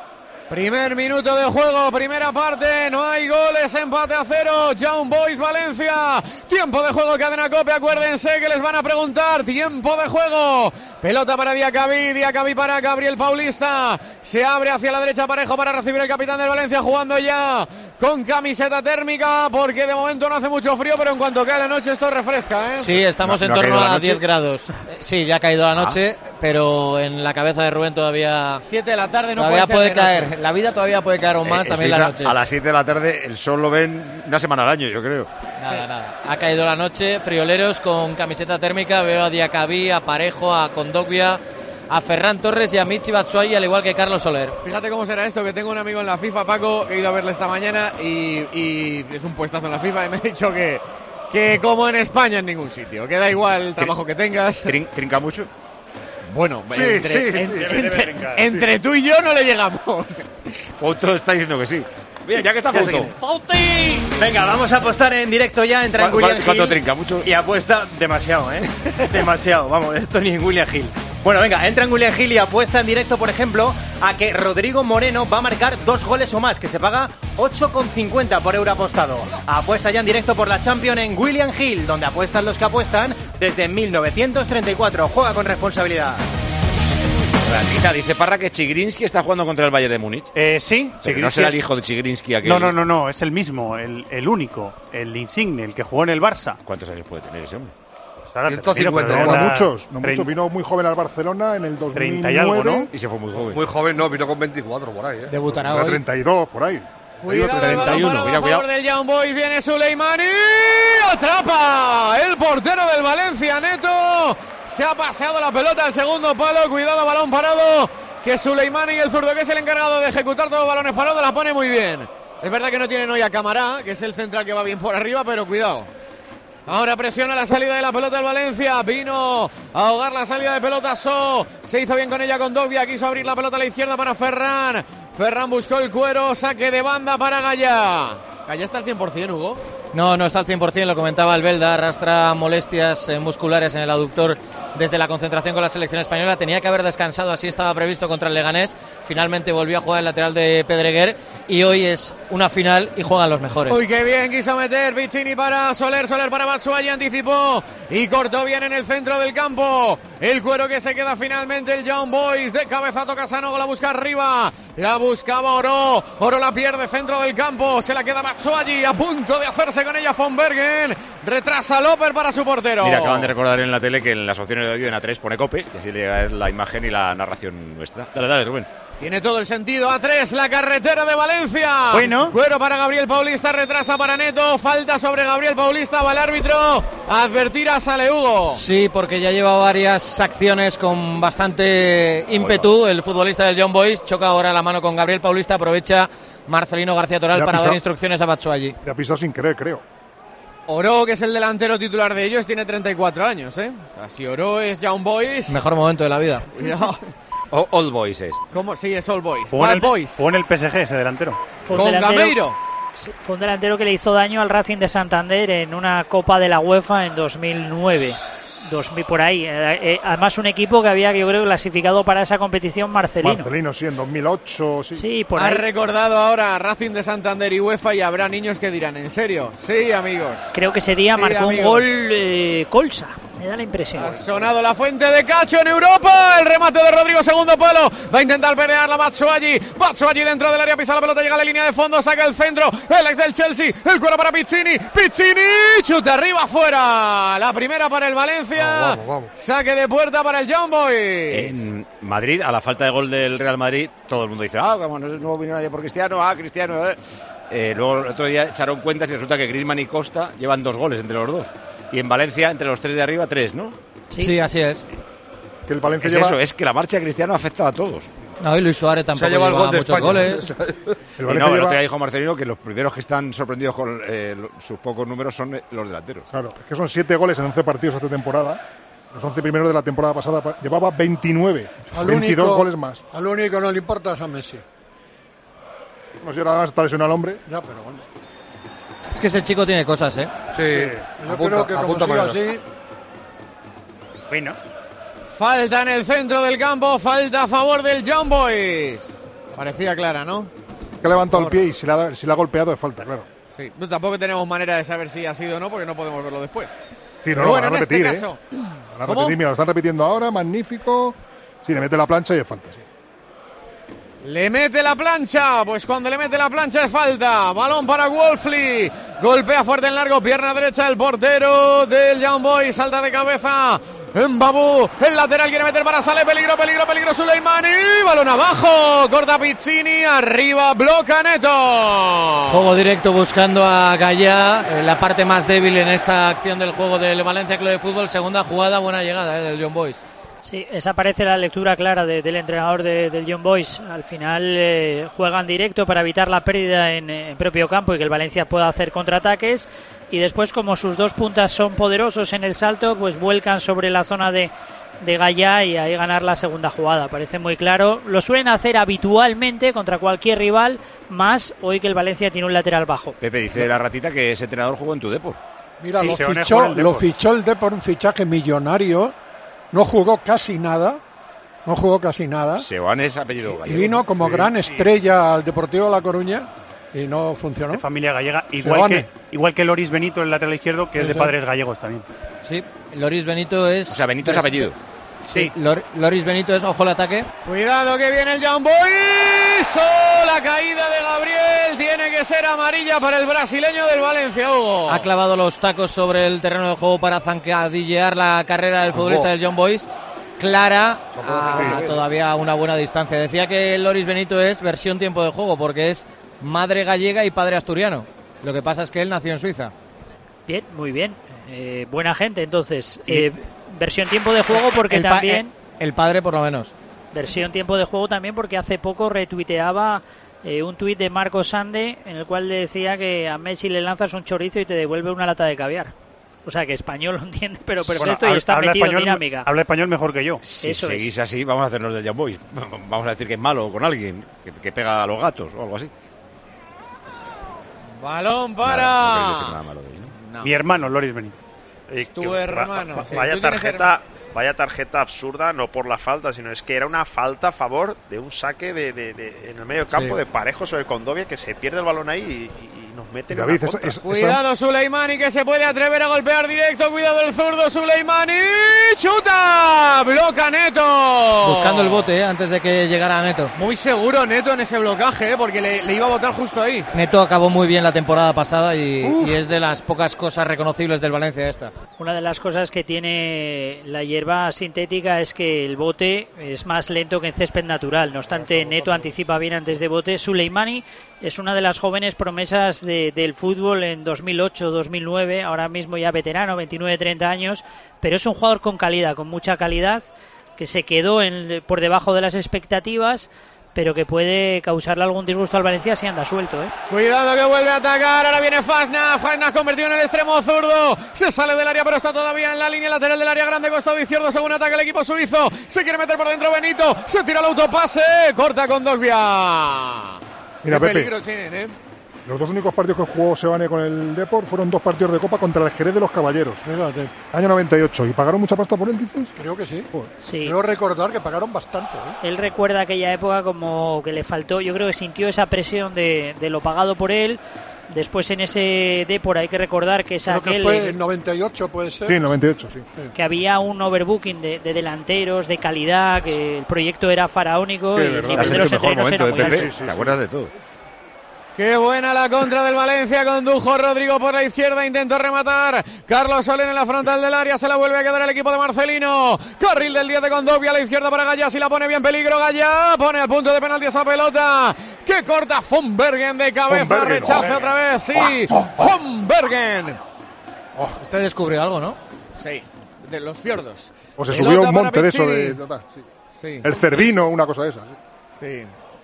Primer minuto de juego, primera parte, no hay goles, empate a cero, Young Boys Valencia, tiempo de juego, Cadena Cope, acuérdense que les van a preguntar, tiempo de juego, pelota para Diacabí, Diacabí para Gabriel Paulista, se abre hacia la derecha Parejo para recibir el capitán del Valencia, jugando ya con camiseta térmica, porque de momento no hace mucho frío, pero en cuanto cae la noche esto refresca, ¿eh? Sí, estamos no, en no torno a diez grados, sí, ya ha caído la noche, ah. pero en la cabeza de Rubén todavía... siete de la tarde no todavía puede, puede caer. La vida todavía puede caer aún más, eh, también fija, la noche. A las siete de la tarde el sol lo ven una semana al año, yo creo. Nada, sí. nada. Ha caído la noche, frioleros con camiseta térmica. Veo a Diacabí, a Parejo, a Kondogbia, a Ferran Torres y a Michi Batshuayi, al igual que Carlos Soler. Fíjate cómo será esto, que tengo un amigo en la FIFA, Paco, que he ido a verle esta mañana y, y es un puestazo en la FIFA y me ha dicho que, que como en España en ningún sitio, que da igual el trabajo que tengas. ¿Trin, ¿Trinca mucho? Bueno, sí, entre, sí, en, sí, entre, debe brincar, entre sí. tú y yo no le llegamos. Foto está diciendo que sí. Mira, ya que está Foto. ¡Fauti! Venga, vamos a apostar en directo ya. Entra en William Hill. ¿Cuánto trinca? ¿Mucho? Y apuesta demasiado, ¿eh? demasiado. Vamos, esto ni en William Hill. Bueno, venga, entra en William Hill y apuesta en directo, por ejemplo, a que Rodrigo Moreno va a marcar dos goles o más, que se paga ocho con cincuenta por euro apostado. Apuesta ya en directo por la Champions en William Hill, donde apuestan los que apuestan desde mil novecientos treinta y cuatro. Juega con responsabilidad. Ratita, dice Parra que Chigrinsky está jugando contra el Bayern de Múnich. Eh, sí. No será el hijo de Chigrinsky aquel. No, no, no, no, es el mismo, el, el único, el insigne, el que jugó en el Barça. ¿Cuántos años puede tener ese hombre? ciento cincuenta, no, no muchos, no muchos. Vino muy joven al Barcelona en el dos mil nueve. treinta y algo, ¿no? Y se fue muy joven. Muy joven, no, vino con veinticuatro por ahí, ¿eh? Debutará hoy. treinta y dos, por ahí. Cuidado, treinta y uno, cuidado, cuidado. Del Young Boys viene Suleimani, atrapa el portero del Valencia, Neto. Se ha paseado la pelota al segundo palo, cuidado, balón parado, que Suleimani, el zurdo que es el encargado de ejecutar todos los balones parados, la pone muy bien. Es verdad que no tienen hoy a Camará, que es el central que va bien por arriba, pero cuidado. Ahora presiona la salida de la pelota del Valencia. Vino a ahogar la salida de pelota So. Se hizo bien con ella con Dobia. Quiso abrir la pelota a la izquierda para Ferran. Ferran buscó el cuero. Saque de banda para Gaya. Gaya está al cien por ciento, Hugo. No, no está al cien por ciento, lo comentaba el Belda. Arrastra molestias eh, musculares en el aductor desde la concentración con la selección española. Tenía que haber descansado, así estaba previsto contra el Leganés. Finalmente volvió a jugar el lateral de Pedreguer. Y hoy es una final y juegan los mejores. Uy, qué bien quiso meter Piccini para Soler. Soler para Batshuayi, anticipó y cortó bien en el centro del campo. El cuero que se queda finalmente el Young Boys. De cabeza toca Sanogo, la busca arriba. La buscaba Oro. Oro la pierde, centro del campo. Se la queda Batshuayi, a punto de hacerse con ella Von Bergen. Retrasa Loper para su portero. Mira, acaban de recordar en la tele que en las opciones de audio en A tres pone Cope, y así le da la imagen y la narración nuestra. Dale, dale, Rubén. Tiene todo el sentido. A tres, la carretera de Valencia. Bueno. Cuero para Gabriel Paulista, retrasa para Neto. Falta sobre Gabriel Paulista. Va el árbitro a advertir a Sale Hugo. Sí, porque ya lleva varias acciones con bastante ímpetu. El futbolista del Young Boys choca ahora la mano con Gabriel Paulista. Aprovecha Marcelino García Toral para pisado, dar instrucciones a Batshuayi. Le ha pisado sin querer, creo. Oro, que es el delantero titular de ellos, tiene treinta y cuatro años, ¿eh? Así Oro es Young Boys. Mejor momento de la vida. Cuidado. O, Old Boys es. ¿Cómo? Sí, es Old Boys. O en, el, Boys. o en el P S G ese delantero. Fue Con delantero, Gameiro. Fue un delantero que le hizo daño al Racing de Santander en una Copa de la UEFA en dos mil nueve. dos mil por ahí. Eh, eh, además un equipo que había, yo creo, clasificado para esa competición Marcelino. Marcelino, sí, en dos mil ocho, sí. Sí, por Ha ahí. recordado ahora Racing de Santander y UEFA y habrá niños que dirán, ¿en serio? Sí, amigos. Creo que ese día Sí, marcó amigos. un gol eh, Colsa. Me da la impresión. Ha sonado la fuente de Cacho en Europa. El remate de Rodrigo, segundo palo. Va a intentar pelear la Batshuayi. Batshuayi dentro del área, pisa la pelota, llega a la línea de fondo, saca el centro. El ex del Chelsea. El cuero para Piccini. Piccini. Chuta arriba, afuera. La primera para el Valencia. Vamos, vamos, vamos. Saque de puerta para el Young Boys. En Madrid, a la falta de gol del Real Madrid, todo el mundo dice, ah, como no, no vino nadie por Cristiano, ah, Cristiano, eh. Eh, luego el otro día echaron cuentas y resulta que Griezmann y Costa llevan dos goles entre los dos. Y en Valencia, entre los tres de arriba, tres, ¿no? Sí, sí así es. Que el Valencia es lleva... eso, es que la marcha de Cristiano afecta a todos. No, y Luis Suárez tampoco lleva lleva muchos España. goles. El Y no, Valencia el lleva... otro día dijo Marcelino que los primeros que están sorprendidos con eh, sus pocos números son los delanteros. Claro, es que son siete goles en once partidos esta temporada. Los once primeros de la temporada pasada llevaba veintinueve. Al veintidós único, goles más. Al único que no le importa es a Messi. No sé, ahora está lesionado el hombre. Ya, pero bueno. Es que ese chico tiene cosas, ¿eh? Sí, yo apunta, creo que como apunta siga maneras. así... Bueno. Falta en el centro del campo, falta a favor del Young Boys. Parecía clara, ¿no? Que ha levantado el pie y si la, ha- si la ha golpeado de falta, claro. Sí. No, tampoco tenemos manera de saber si ha sido o no, porque no podemos verlo después. Sí, no, Pero lo bueno, van a en este repetir, caso. ¿eh? Van a ¿Cómo? repetir, mira, lo están repitiendo ahora, magnífico. Sí, le mete la plancha y es falta, sí. Le mete la plancha, pues cuando le mete la plancha es falta. Balón para Wolfley. Golpea fuerte en largo, pierna derecha el portero del Young Boys. Salta de cabeza. Mbabú, el lateral quiere meter para Sale. Peligro, peligro, peligro. Suleimani. Balón abajo. Corta Piccini. Arriba, bloca Neto. Juego directo buscando a Gallá, eh, la parte más débil en esta acción del juego del Valencia Club de Fútbol. Segunda jugada, buena llegada eh, del Young Boys. Sí, esa parece la lectura clara de, del entrenador de, del Young Boys. Al final eh, juegan directo para evitar la pérdida en, en propio campo y que el Valencia pueda hacer contraataques. Y después, como sus dos puntas son poderosos en el salto, pues vuelcan sobre la zona de, de Gallá y ahí ganar la segunda jugada. Parece muy claro. Lo suelen hacer habitualmente contra cualquier rival, más hoy que el Valencia tiene un lateral bajo. Pepe dice la ratita que ese entrenador jugó en tu Depor. Mira, Sí, lo, se van a fichó, jugar el lo Depor. fichó el Depor, un fichaje millonario. No jugó casi nada. No jugó casi nada. Seoane es apellido Y gallego. vino como Sí, gran sí. estrella al Deportivo de La Coruña y no funcionó. De familia gallega. Igual Seoane. que, igual que Loris Benito, el lateral izquierdo, que es de Ese. padres gallegos también. Sí, Loris Benito es... O sea, Benito es apellido. Sí, Lor- Loris Benito es, ojo el ataque. Cuidado que viene el Young Boys. Oh, la caída de Gabriel. Tiene que ser amarilla para el brasileño del Valencia, Hugo. Ha clavado los tacos sobre el terreno de juego para zancadillear la carrera del futbolista del Young Boys. Clara, a todavía una buena distancia. Decía que Loris Benito es versión tiempo de juego porque es madre gallega y padre asturiano. Lo que pasa es que él nació en Suiza. Bien, muy bien. Eh, buena gente, entonces. Eh, versión tiempo de juego porque el pa- también... eh, el padre por lo menos. Versión tiempo de juego también porque hace poco retuiteaba eh, un tuit de Marco Sande en el cual le decía que a Messi le lanzas un chorizo y te devuelve una lata de caviar. O sea que español lo entiende, pero perfecto, Bueno, y está habla metido español, en dinámica. Habla español mejor que yo. Si Eso seguís así, vamos a hacernos del Young Boys. Vamos a decir que es malo con alguien, que, que pega a los gatos o algo así. Balón Nada, no para... queréis decir nada malo de él, ¿no? No. Mi hermano, Loris Benito. Eh, Tu que va- hermano, va- sí, vaya tú tienes tarjeta, vaya tarjeta absurda, no por la falta, sino es que era una falta a favor de un saque de, de- de- en el medio campo Sí. de Parejo sobre el Condovia, que se pierde el balón ahí y, y nos meten David, una contra. es- es- Cuidado Suleimani, que se puede atrever a golpear directo. Cuidado el zurdo Suleimani. ¡Chuta! Bloca Neto. Buscando el bote, ¿eh? Antes de que llegara Neto. Muy seguro Neto en ese blocaje, ¿eh? Porque le, le iba a botar justo ahí. Neto acabó muy bien la temporada pasada y, y es de las pocas cosas reconocibles del Valencia esta. Una de las cosas que tiene la hierba sintética es que el bote es más lento que en césped natural. No obstante, Neto anticipa bien antes de bote. Suleimani es una de las jóvenes promesas de, del fútbol en dos mil ocho dos mil nueve, ahora mismo ya veterano, veintinueve treinta años, pero es un jugador con calidad, con mucha calidad, que se quedó en, por debajo de las expectativas, pero que puede causarle algún disgusto al Valencia si anda suelto, ¿eh? Cuidado que vuelve a atacar, ahora viene Fasna, Fasna convertido en el extremo zurdo, se sale del área pero está todavía en la línea lateral del área grande, costado izquierdo, según ataca el equipo suizo, se quiere meter por dentro Benito, se tira el autopase, corta con Dogbia. Mira, Qué Pepe. peligro tienen, ¿eh? Los dos únicos partidos que jugó Sebane con el Depor fueron dos partidos de Copa contra el Jerez de los Caballeros. Fíjate. Año noventa y ocho. ¿Y pagaron mucha pasta por él, dices? Creo que sí. Sí. Creo recordar que pagaron bastante, ¿eh? Él recuerda aquella época como que le faltó, yo creo que sintió esa presión de, de lo pagado por él. Después en ese Depor hay que recordar que es Creo que aquel fue en noventa y ocho, puede ser. Sí, noventa y ocho, sí. que había un overbooking de, de delanteros, de calidad, que el proyecto era faraónico y sin Estás en los tu mejor entrenos momento, era ¿eh, muy Pepe? alto. ¿Te acuerdas de todo? Qué buena la contra del Valencia, condujo Rodrigo por la izquierda, intentó rematar Carlos Soler en la frontal del área, se la vuelve a quedar el equipo de Marcelino, carril del diez de Condovia a la izquierda para Gallá, si la pone bien peligro Gallá, pone al punto de penalti esa pelota, que corta Von Bergen de cabeza, Von Bergen, rechace oh. otra vez, sí, Von Bergen. Este descubrió algo, ¿no? Sí, de los fiordos. O se Pelota subió un para monte de eso Piccini. de... sí. Sí. El Cervino, una cosa de esa. Sí.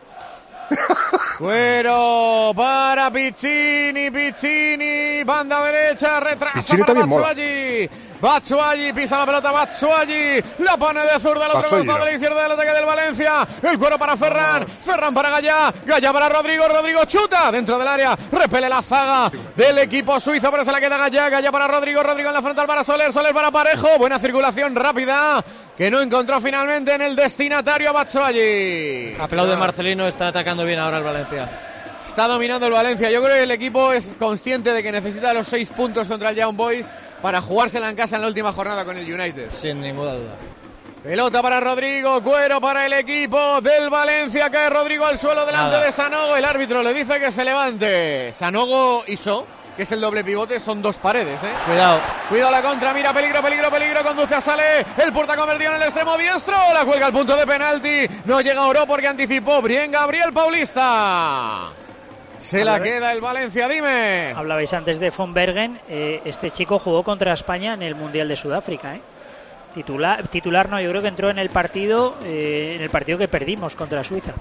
Cuero para Piccini, Piccini, banda derecha, retrasa Piccini para también mola. Batshuayi. Batshuayi, pisa la pelota Batshuayi, la pone de zurda al otro Batshuayi, costado no. de la izquierda del ataque del Valencia. El cuero para Ferran, Ferran para Gallá, Gallá para Rodrigo, Rodrigo chuta dentro del área, repele la zaga del equipo suizo, pero se la queda Gallá, Gallá para Rodrigo, Rodrigo en la frontal para Soler, Soler para Parejo, buena circulación rápida que no encontró finalmente en el destinatario a Batshuayi. Aplaude Marcelino, está atacando bien ahora el Valencia. Está dominando el Valencia. Yo creo que el equipo es consciente de que necesita los seis puntos contra el Young Boys para jugársela en casa en la última jornada con el United. Sin ninguna duda. Pelota para Rodrigo, cuero para el equipo del Valencia, cae Rodrigo al suelo delante Nada. de Sanogo, el árbitro le dice que se levante. Sanogo y So, que es el doble pivote, son dos paredes, ¿eh? Cuidado. Cuidado la contra, mira, peligro, peligro, peligro, conduce a Sale, el Porta convertido en el extremo diestro, la cuelga al punto de penalti, no llega Oro porque anticipó Brien Gabriel Paulista. Se la queda el Valencia, dime. Hablabais antes de Von Bergen, eh, este chico jugó contra España en el Mundial de Sudáfrica, ¿eh? Titular, titular no, yo creo que entró en el partido, eh, en el partido que perdimos contra Suiza.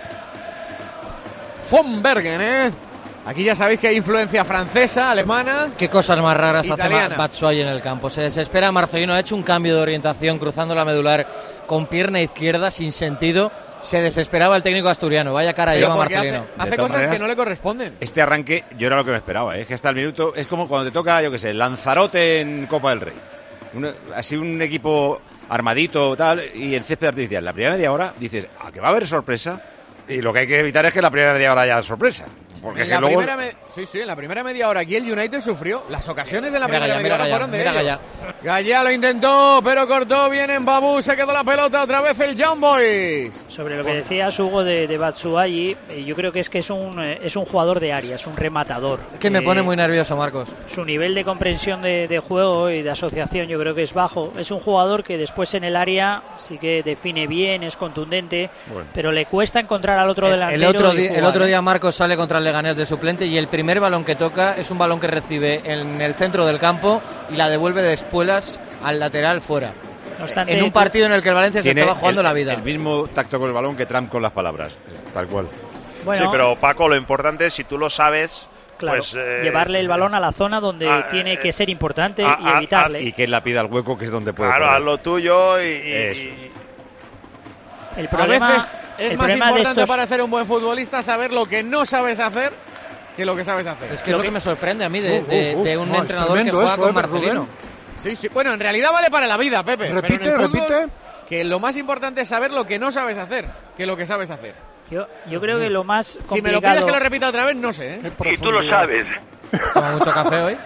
Von Bergen, ¿eh? Aquí ya sabéis que hay influencia francesa, alemana. Qué cosas más raras Italiana. hace Batshuayi en el campo. Se desespera Marcelino, ha hecho un cambio de orientación cruzando la medular con pierna izquierda sin sentido. Se desesperaba el técnico asturiano. Vaya cara Pero lleva porque Marcelino. hace, hace De todas cosas maneras, que no le corresponden. Este arranque yo era lo que me esperaba, ¿eh? Es que hasta el minuto es como cuando te toca, yo qué sé, Lanzarote en Copa del Rey. Un- así un equipo armadito tal y en césped artificial. La primera media hora dices, ¿a que va a haber sorpresa? Y lo que hay que evitar es que la primera media hora haya sorpresa. Porque es En que la luego... primera me- sí, sí, en la primera media hora aquí el United sufrió. Las ocasiones de la Mira primera Gallá, media mira hora Gallá, fueron de mira ellos. Gallá. Gallá lo intentó, pero cortó bien en Babú. Se quedó la pelota otra vez el Young Boys. Sobre lo que decías, Hugo, de, de Batshuayi, eh, yo creo que es que es un, eh, es un jugador de área, es un rematador. Que me Eh, pone muy nervioso, Marcos. Su nivel de comprensión de, de juego y de asociación yo creo que es bajo. Es un jugador que después en el área sí que define bien, es contundente, Bueno. pero le cuesta encontrar al otro El, delantero. el otro y di- el jugar, otro ¿eh? día Marcos sale contra el Leganés de suplente y el primer balón que toca es un balón que recibe en el centro del campo y la devuelve de espuelas al lateral fuera. No obstante, En un partido en el que el Valencia se Tiene estaba jugando el, la vida. el mismo tacto con el balón que Trump con las palabras. Tal cual. bueno, Sí, pero Paco, lo importante es si tú lo sabes, claro, pues eh, llevarle el balón a la zona donde ah, tiene eh, que ser importante ah, y ah, evitarle. Y que él la pida al hueco, que es donde puede claro, correr. haz lo tuyo y, y- Eso. y- el A problema, veces es el más problema de importante estos- para ser un buen futbolista saber lo que no sabes hacer que lo que sabes hacer. Es que es lo que me sorprende a mí de, Uh, de- uh, uh, de un no, es entrenador que tremendo juega eso, con ¿eh, Marcelino. Rubén? Sí, sí. Bueno, en realidad vale para la vida, Pepe. Repite, pero en el fútbol, repite. que lo más importante es saber lo que no sabes hacer que lo que sabes hacer. Yo, yo creo que lo más complicado... Si me lo pides que lo repita otra vez, no sé. ¿eh? Y tú lo sabes. ¿Toma mucho café hoy?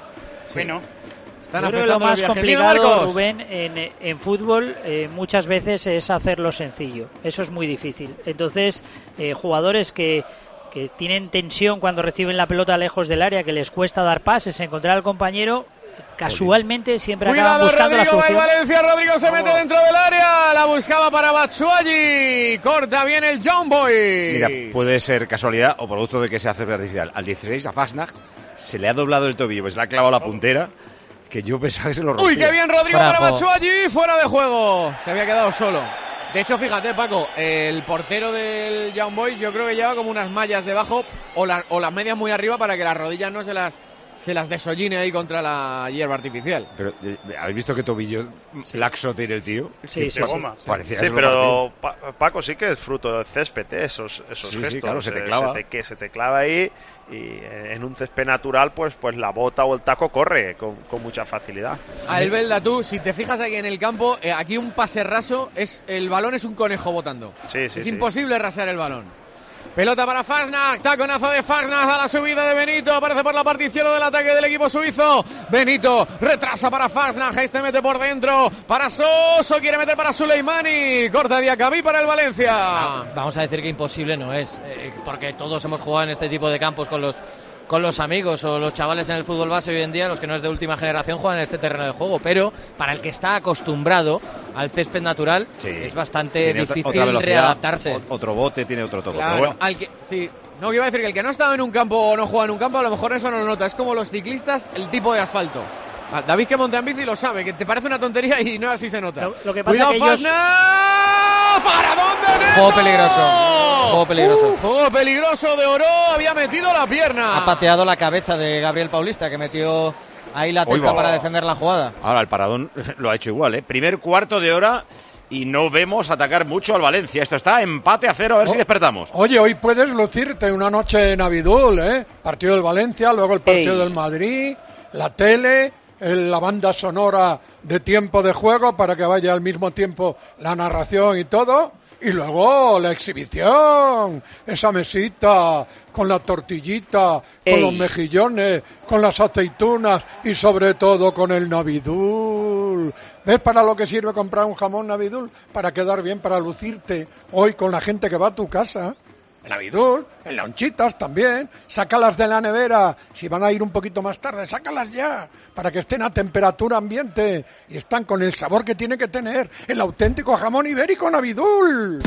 Sí. Bueno. Están Yo creo que lo afectando más los viajes. complicado, Marcos. Rubén, en, en fútbol eh, muchas veces es hacerlo sencillo. Eso es muy difícil. Entonces, eh, jugadores que, que tienen tensión cuando reciben la pelota lejos del área, que les cuesta dar pases, encontrar al compañero, casualmente siempre acaban Cuidado, buscando Rodrigo, la va el solución. Valencia, Rodrigo se mete dentro del área, la buscaba para Batshuayi, corta bien el John Boy. Mira, puede ser casualidad o producto de que se hace artificial. Al dieciséis a Fasnacht se le ha doblado el tobillo, pues le ha clavado la puntera, que yo pensaba que se lo rompía. Uy, qué bien Rodrigo Bravo. para Batshuayi, fuera de juego. Se había quedado solo. De hecho, fíjate, Paco, el portero del Young Boys yo creo que lleva como unas mallas debajo o, la, o las medias muy arriba para que las rodillas no se las se las desolline ahí contra la hierba artificial. Pero, eh, ¿habéis visto qué tobillo laxo tiene el tío? Sí, sí, de sí. goma. Parecía Sí, eso pero Pa- Paco sí que es fruto del césped, ¿eh? esos, esos Sí, sí, gestos. claro, se te eh, clava. Se te, que se te clava ahí y en un césped natural, pues, pues la bota o el taco corre con, con mucha facilidad. A Elbelda, tú, si te fijas aquí en el campo, eh, aquí un pase raso, es el balón es un conejo botando. Sí, sí, es sí. imposible rasar el balón. Pelota para Fasnacht, taconazo de Fasnacht a la subida de Benito, aparece por la parte izquierda del ataque del equipo suizo. Benito retrasa para Fasnacht, este mete por dentro para Soso, quiere meter para Suleimani, corta Diacabí para el Valencia. Vamos a decir que imposible no es, eh, porque todos hemos jugado en este tipo de campos con los con los amigos o los chavales en el fútbol base hoy en día, los que no es de última generación, juegan en este terreno de juego, pero para el que está acostumbrado al césped natural Sí. es bastante Tiene otra- difícil otra velocidad, readaptarse. o- otro bote, tiene otro toque. Claro, Pero bueno, al que, sí. No, que iba a decir que el que no ha estado en un campo o no juega en un campo, a lo mejor eso no lo nota. Es como los ciclistas, el tipo de asfalto. Ah, David que monta en bici lo sabe, que te parece una tontería y no así se nota. Lo, lo que pasa Cuidado, que ellos... Fasnacht. ¿Para dónde, Neto? Juego peligroso, juego peligroso. Uh, juego peligroso de Oro, había metido la pierna. Ha pateado la cabeza de Gabriel Paulista, que metió ahí la testa Uy, va. para defender la jugada. ahora el Paradón lo ha hecho igual, ¿eh? Primer cuarto de hora y no vemos atacar mucho al Valencia. Esto está empate a cero, a ver Oh. si despertamos. Oye, hoy puedes lucirte una noche en Abidul, ¿eh? Partido del Valencia, luego el partido Ey. del Madrid, la tele, el- la banda sonora de tiempo de juego para que vaya al mismo tiempo la narración y todo. Y luego la exhibición, esa mesita con la tortillita, con Ey. los mejillones, con las aceitunas y sobre todo con el Navidul. ¿Ves para lo que sirve comprar un jamón Navidul? Para quedar bien, para lucirte hoy con la gente que va a tu casa. En Navidul, en lonchitas también. Sácalas de la nevera. Si van a ir un poquito más tarde, sácalas ya. Para que estén a temperatura ambiente. Y están con el sabor que tiene que tener el auténtico jamón ibérico Navidul.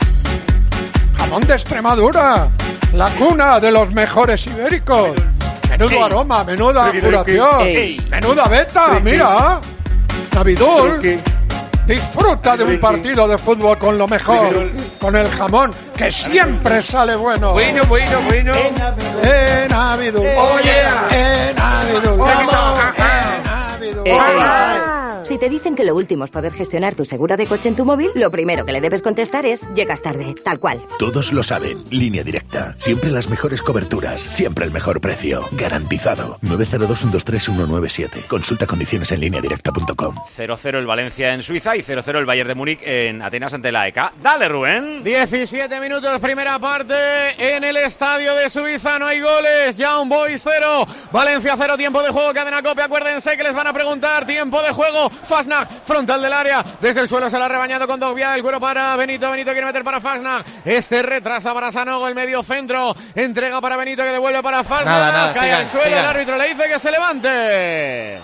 Jamón de Extremadura. La cuna de los mejores ibéricos. Menudo Ey. aroma, menuda Ey. curación. Ey. Menuda beta, mira. Navidul. Disfruta de un partido de fútbol con lo mejor, con el jamón, que siempre sale bueno. Bueno, bueno, bueno. En Abidul. Oye. En Abidul. Vamos. En Abidul. Si te dicen que lo último es poder gestionar tu seguro de coche en tu móvil, lo primero que le debes contestar es llegas tarde, tal cual. Todos lo saben. Línea Directa. Siempre las mejores coberturas. Siempre el mejor precio. Garantizado. nueve cero dos, uno dos tres, uno nueve siete. Consulta condiciones en línea directa punto com. cero cero el Valencia en Suiza y cero cero el Bayern de Múnich en Atenas ante la E K. Dale, Rubén. diecisiete minutos, primera parte en el estadio de Suiza, no hay goles, Young Boys cero, Valencia cero, tiempo de juego, cadena COPE, acuérdense que les van a preguntar, tiempo de juego, Fasnacht, frontal del área, desde el suelo se la ha rebañado con Dogbia, el cuero para Benito, Benito quiere meter para Fasnacht, este retrasa para Sanogo, el medio centro, entrega para Benito que devuelve para Fasnacht, Nada, nada, cae sigan, al suelo, sigan. el árbitro le dice que se levante.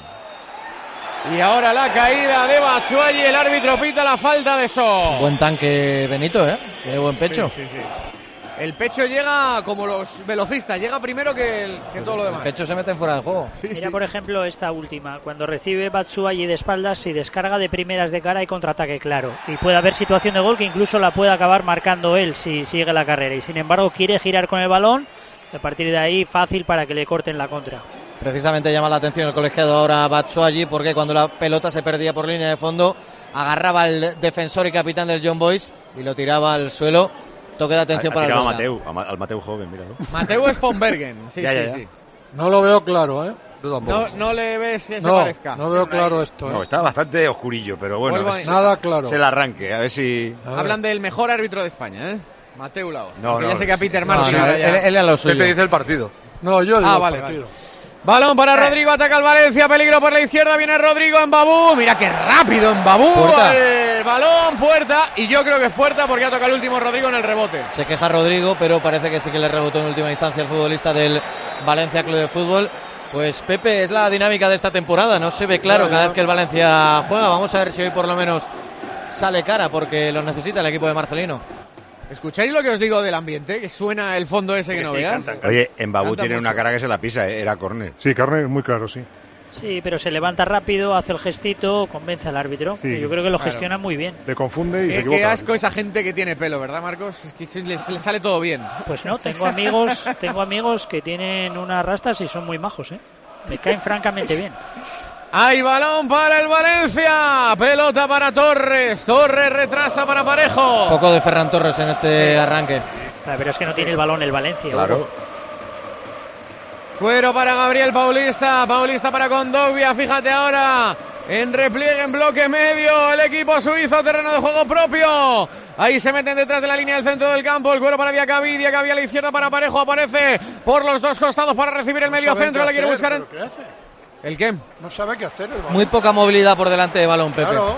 Y ahora la caída de Batshuayi, el árbitro pita la falta de So. Buen tanque Benito, ¿eh? Tiene buen pecho. Sí, sí, sí. El pecho llega como los velocistas, llega primero que, el, que todo lo El demás. pecho se mete fuera del juego. Mira, por ejemplo, esta última. Cuando recibe Batshuayi de espaldas, si descarga de primeras de cara y contraataque claro. Y puede haber situación de gol que incluso la puede acabar marcando él si sigue la carrera. Y sin embargo quiere girar con el balón. A partir de ahí, fácil para que le corten la contra. Precisamente llama la atención el colegiado ahora Batshuayi, porque cuando la pelota se perdía por línea de fondo, agarraba al defensor y capitán del Young Boys y lo tiraba al suelo. Toque de atención Ha- ha para el tirado a belga. Mateu, a Ma- al Mateu joven, míralo. Mateu es von Bergen. Sí, Ya, sí, ya, ya. sí. No lo veo claro, ¿eh? No, no le ves que se No, parezca. no veo claro esto, ¿eh? No, está bastante oscurillo, pero bueno. Vuelvo a- es- Nada claro. Es el arranque, a ver si... A ver. Hablan del mejor árbitro de España, ¿eh? Mateu Laoz. No, no, no, ya sé que a Peter no, Martin no, ahora ya. él- él a lo suyo. Pepe dice el partido. No, yo digo Ah, el vale, partido. vale. Balón para Rodrigo, ataca el Valencia, peligro por la izquierda, viene Rodrigo en Babú, mira qué rápido en Babú, Puerta. el balón, puerta, y yo creo que es puerta porque ha tocado el último Rodrigo en el rebote. Se queja Rodrigo, pero parece que sí que le rebotó en última instancia el futbolista del Valencia Club de Fútbol. Pues Pepe, es la dinámica de esta temporada, no se ve claro cada vez que el Valencia juega. Vamos a ver si hoy por lo menos sale cara porque lo necesita el equipo de Marcelino. ¿Escucháis lo que os digo del ambiente? Que suena el fondo ese que, Que no sí, veas. cantan, Oye, en Babú Canta tiene mucho. una cara que se la pisa, ¿eh? Era córner. Sí, córner muy claro, sí. Sí, pero se levanta rápido, hace el gestito, convence al árbitro. Sí. Yo creo que lo Claro. gestiona muy bien. Le confunde y se Qué, equivoca. qué asco esa gente que tiene pelo, ¿verdad, Marcos? Es que se- les, les sale todo bien. Pues no, tengo amigos, tengo amigos que tienen unas rastas y son muy majos, ¿eh? Me caen francamente bien. Hay balón para el Valencia, pelota para Torres, Torres retrasa para Parejo. Poco de Ferran Torres en este arranque. Ah, pero es que no tiene el balón el Valencia. Claro. Cuero para Gabriel Paulista, Paulista para Kondogbia, fíjate ahora, en repliegue en bloque medio, el equipo suizo, terreno de juego propio. Ahí se meten detrás de la línea del centro del campo, el cuero para Diacabí, Diacabí a la izquierda para Parejo, aparece por los dos costados para recibir el No medio saben centro, qué la quiere hacer, buscar en... ¿pero qué hace? ¿El qué? No sabe qué hacer el balón. Muy poca movilidad por delante de balón, Pepe. Claro.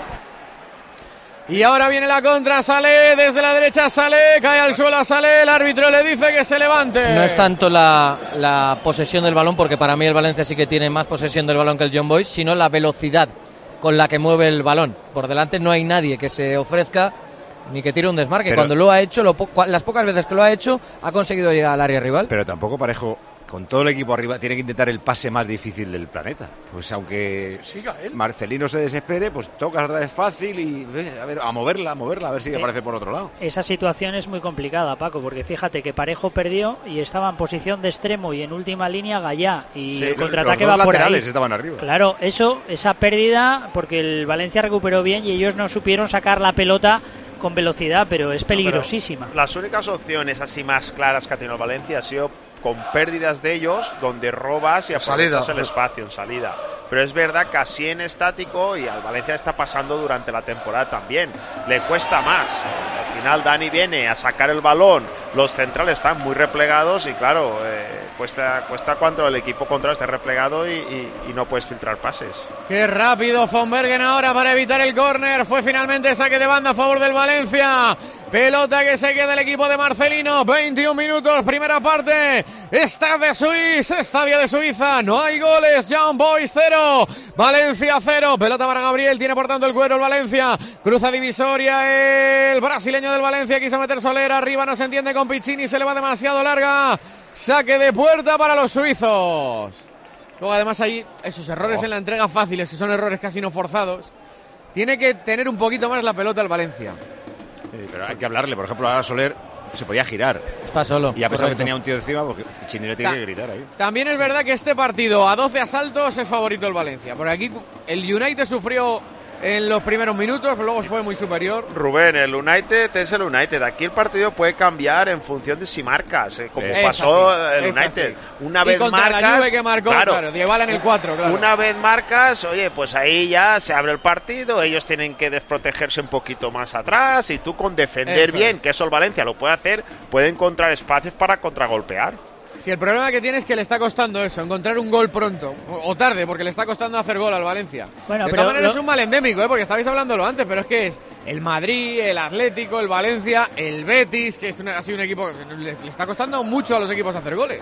Y ahora viene la contra, Salé, desde la derecha Salé, cae al suelo a Salé, el árbitro le dice que se levante. No es tanto la, la posesión del balón, porque para mí el Valencia sí que tiene más posesión del balón que el John Boys, sino la velocidad con la que mueve el balón. Por delante no hay nadie que se ofrezca ni que tire un desmarque. Pero- Cuando lo ha hecho, lo po- cua- las pocas veces que lo ha hecho, ha conseguido llegar al área rival. Pero tampoco Parejo, con todo el equipo arriba, tiene que intentar el pase más difícil del planeta. Pues aunque Siga él. Marcelino se desespere, pues tocas otra vez fácil y ve, a ver, a moverla, a moverla, a ver si Eh, aparece por otro lado. Esa situación es muy complicada, Paco, porque fíjate que Parejo perdió y estaba en posición de extremo y en última línea Gallá y Sí, el los- contraataque los dos va por ahí. laterales estaban arriba. Claro, eso, esa pérdida, porque el Valencia recuperó bien y ellos no supieron sacar la pelota con velocidad, pero es peligrosísima. Las únicas opciones así más claras que ha tenido el Valencia ha sido con pérdidas de ellos, donde robas y aprovechas Salida. el espacio en salida. Pero es verdad que así en estático, y al Valencia está pasando durante la temporada también, le cuesta más. Al final Dani viene a sacar el balón, los centrales están muy replegados y claro, eh, cuesta, cuesta cuando el equipo contrario está replegado y, y- y no puedes filtrar pases. Qué rápido Von Bergen ahora para evitar el córner. Fue finalmente saque de banda a favor del Valencia. Pelota que se queda el equipo de Marcelino. veintiún minutos, primera parte. Estadio de Suiza, Estadio de Suiza. No hay goles. Young Boys cero. Valencia cero. Pelota para Gabriel. Tiene por tanto el cuero el Valencia. Cruza divisoria el brasileño del Valencia. Quiso meter Soler. Arriba no se entiende con Piccini. Se le va demasiado larga. Saque de puerta para los suizos. Luego además hay esos errores Oh. en la entrega fáciles, que son errores casi no forzados. Tiene que tener un poquito más la pelota el Valencia. Eh, pero hay que hablarle, por ejemplo, ahora Soler se podía girar. Está solo. Y a pesar de correcto. que tenía un tío encima, porque Chini le tiene Ta- que gritar ahí. También es verdad que este partido a doce asaltos es favorito el Valencia. Por aquí el United sufrió en los primeros minutos, pero luego fue muy superior. Rubén, el United es el United. Aquí el partido puede cambiar en función de si marcas, eh, como Es pasó así, el es United. así. Una Y vez contra la marcas, Juve que marcó, claro, Dybala en el cuatro, claro. Una vez marcas, oye, pues ahí ya se abre el partido, ellos tienen que desprotegerse un poquito más atrás y tú con defender Eso bien, es. que eso el Valencia lo puede hacer, puede encontrar espacios para contragolpear. Si el problema que tiene es que le está costando eso, encontrar un gol pronto o o tarde, porque le está costando hacer gol al Valencia. Bueno, de pero todas maneras lo- es un mal endémico, ¿eh? Porque estabais hablándolo antes, pero es que es el Madrid, el Atlético, el Valencia, el Betis, que es una- ha sido un equipo que le, le está costando mucho a los equipos hacer goles.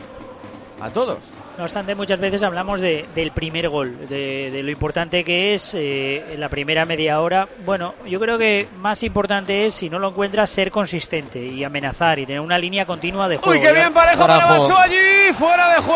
A todos. No obstante, muchas veces hablamos de, del primer gol, de, de lo importante que es eh, en la primera media hora. Bueno, yo creo que más importante es, si no lo encuentras, ser consistente y amenazar y tener una línea continua de juego. Uy, qué Ya- bien Parejo para Carajo. Batshuayi, fuera de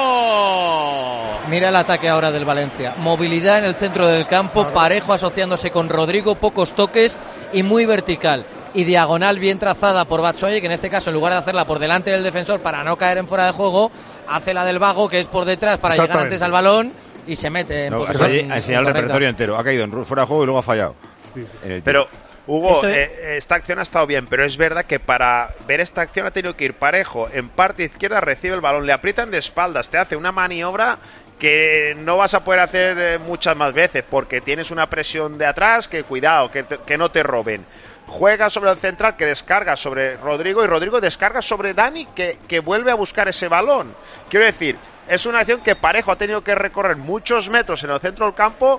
juego. Mira el ataque ahora del Valencia. Movilidad en el centro del campo, Parejo asociándose con Rodrigo, pocos toques y muy vertical. Y diagonal bien trazada por Batshuayi, que en este caso, en lugar de hacerla por delante del defensor para no caer en fuera de juego, hace la del vago, que es por detrás para llegar Exactamente. antes al balón y se mete en No, ha posición enseñado el incorrecta. repertorio entero. Ha caído en ru- fuera de juego y luego ha fallado. En el tiro. Pero Hugo, Esto es- eh, esta acción ha estado bien, pero es verdad que para ver esta acción ha tenido que ir Parejo en parte izquierda, recibe el balón, le aprietan de espaldas, te hace una maniobra que no vas a poder hacer eh, muchas más veces porque tienes una presión de atrás que cuidado, que, te- que no te roben. Juega sobre el central que descarga sobre Rodrigo y Rodrigo descarga sobre Dani que, que vuelve a buscar ese balón. Quiero decir, es una acción que Parejo ha tenido que recorrer muchos metros en el centro del campo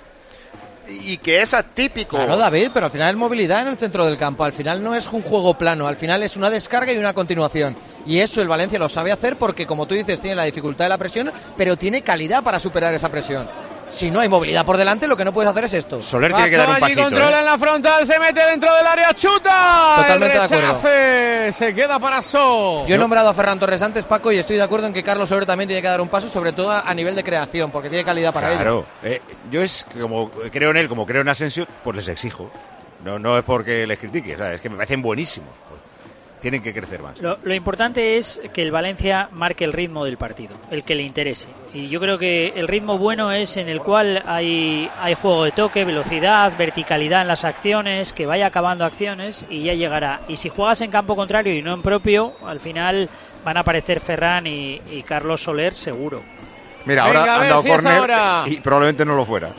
y que es atípico. Claro, David, pero al final es movilidad en el centro del campo. Al final no es un juego plano, al final es una descarga y una continuación. Y eso el Valencia lo sabe hacer porque, como tú dices, tiene la dificultad de la presión, pero tiene calidad para superar esa presión. Si no hay movilidad por delante, lo que no puedes hacer es esto. Soler tiene que dar un Batshuayi pasito. controla ¿eh? en la frontal, se mete dentro del área, chuta. Totalmente el de acuerdo. rechace, se queda para So. Yo he nombrado a Ferran Torres antes, Paco, y estoy de acuerdo en que Carlos Soler también tiene que dar un paso, sobre todo a nivel de creación, porque tiene calidad para ello. Claro, eh, yo es que como creo en él, como creo en Asensio, pues les exijo. No, no es porque les critique, o sea, es que me parecen buenísimos. Pues, tienen que crecer más. Lo, lo importante es que el Valencia marque el ritmo del partido, el que le interese. Y yo creo que el ritmo bueno es en el cual hay, hay juego de toque, velocidad, verticalidad en las acciones, que vaya acabando acciones y ya llegará. Y si juegas en campo contrario y no en propio, al final van a aparecer Ferran y, y Carlos Soler seguro. Mira, Venga, ahora a han ver dado si es córner ahora. y probablemente no lo fuera.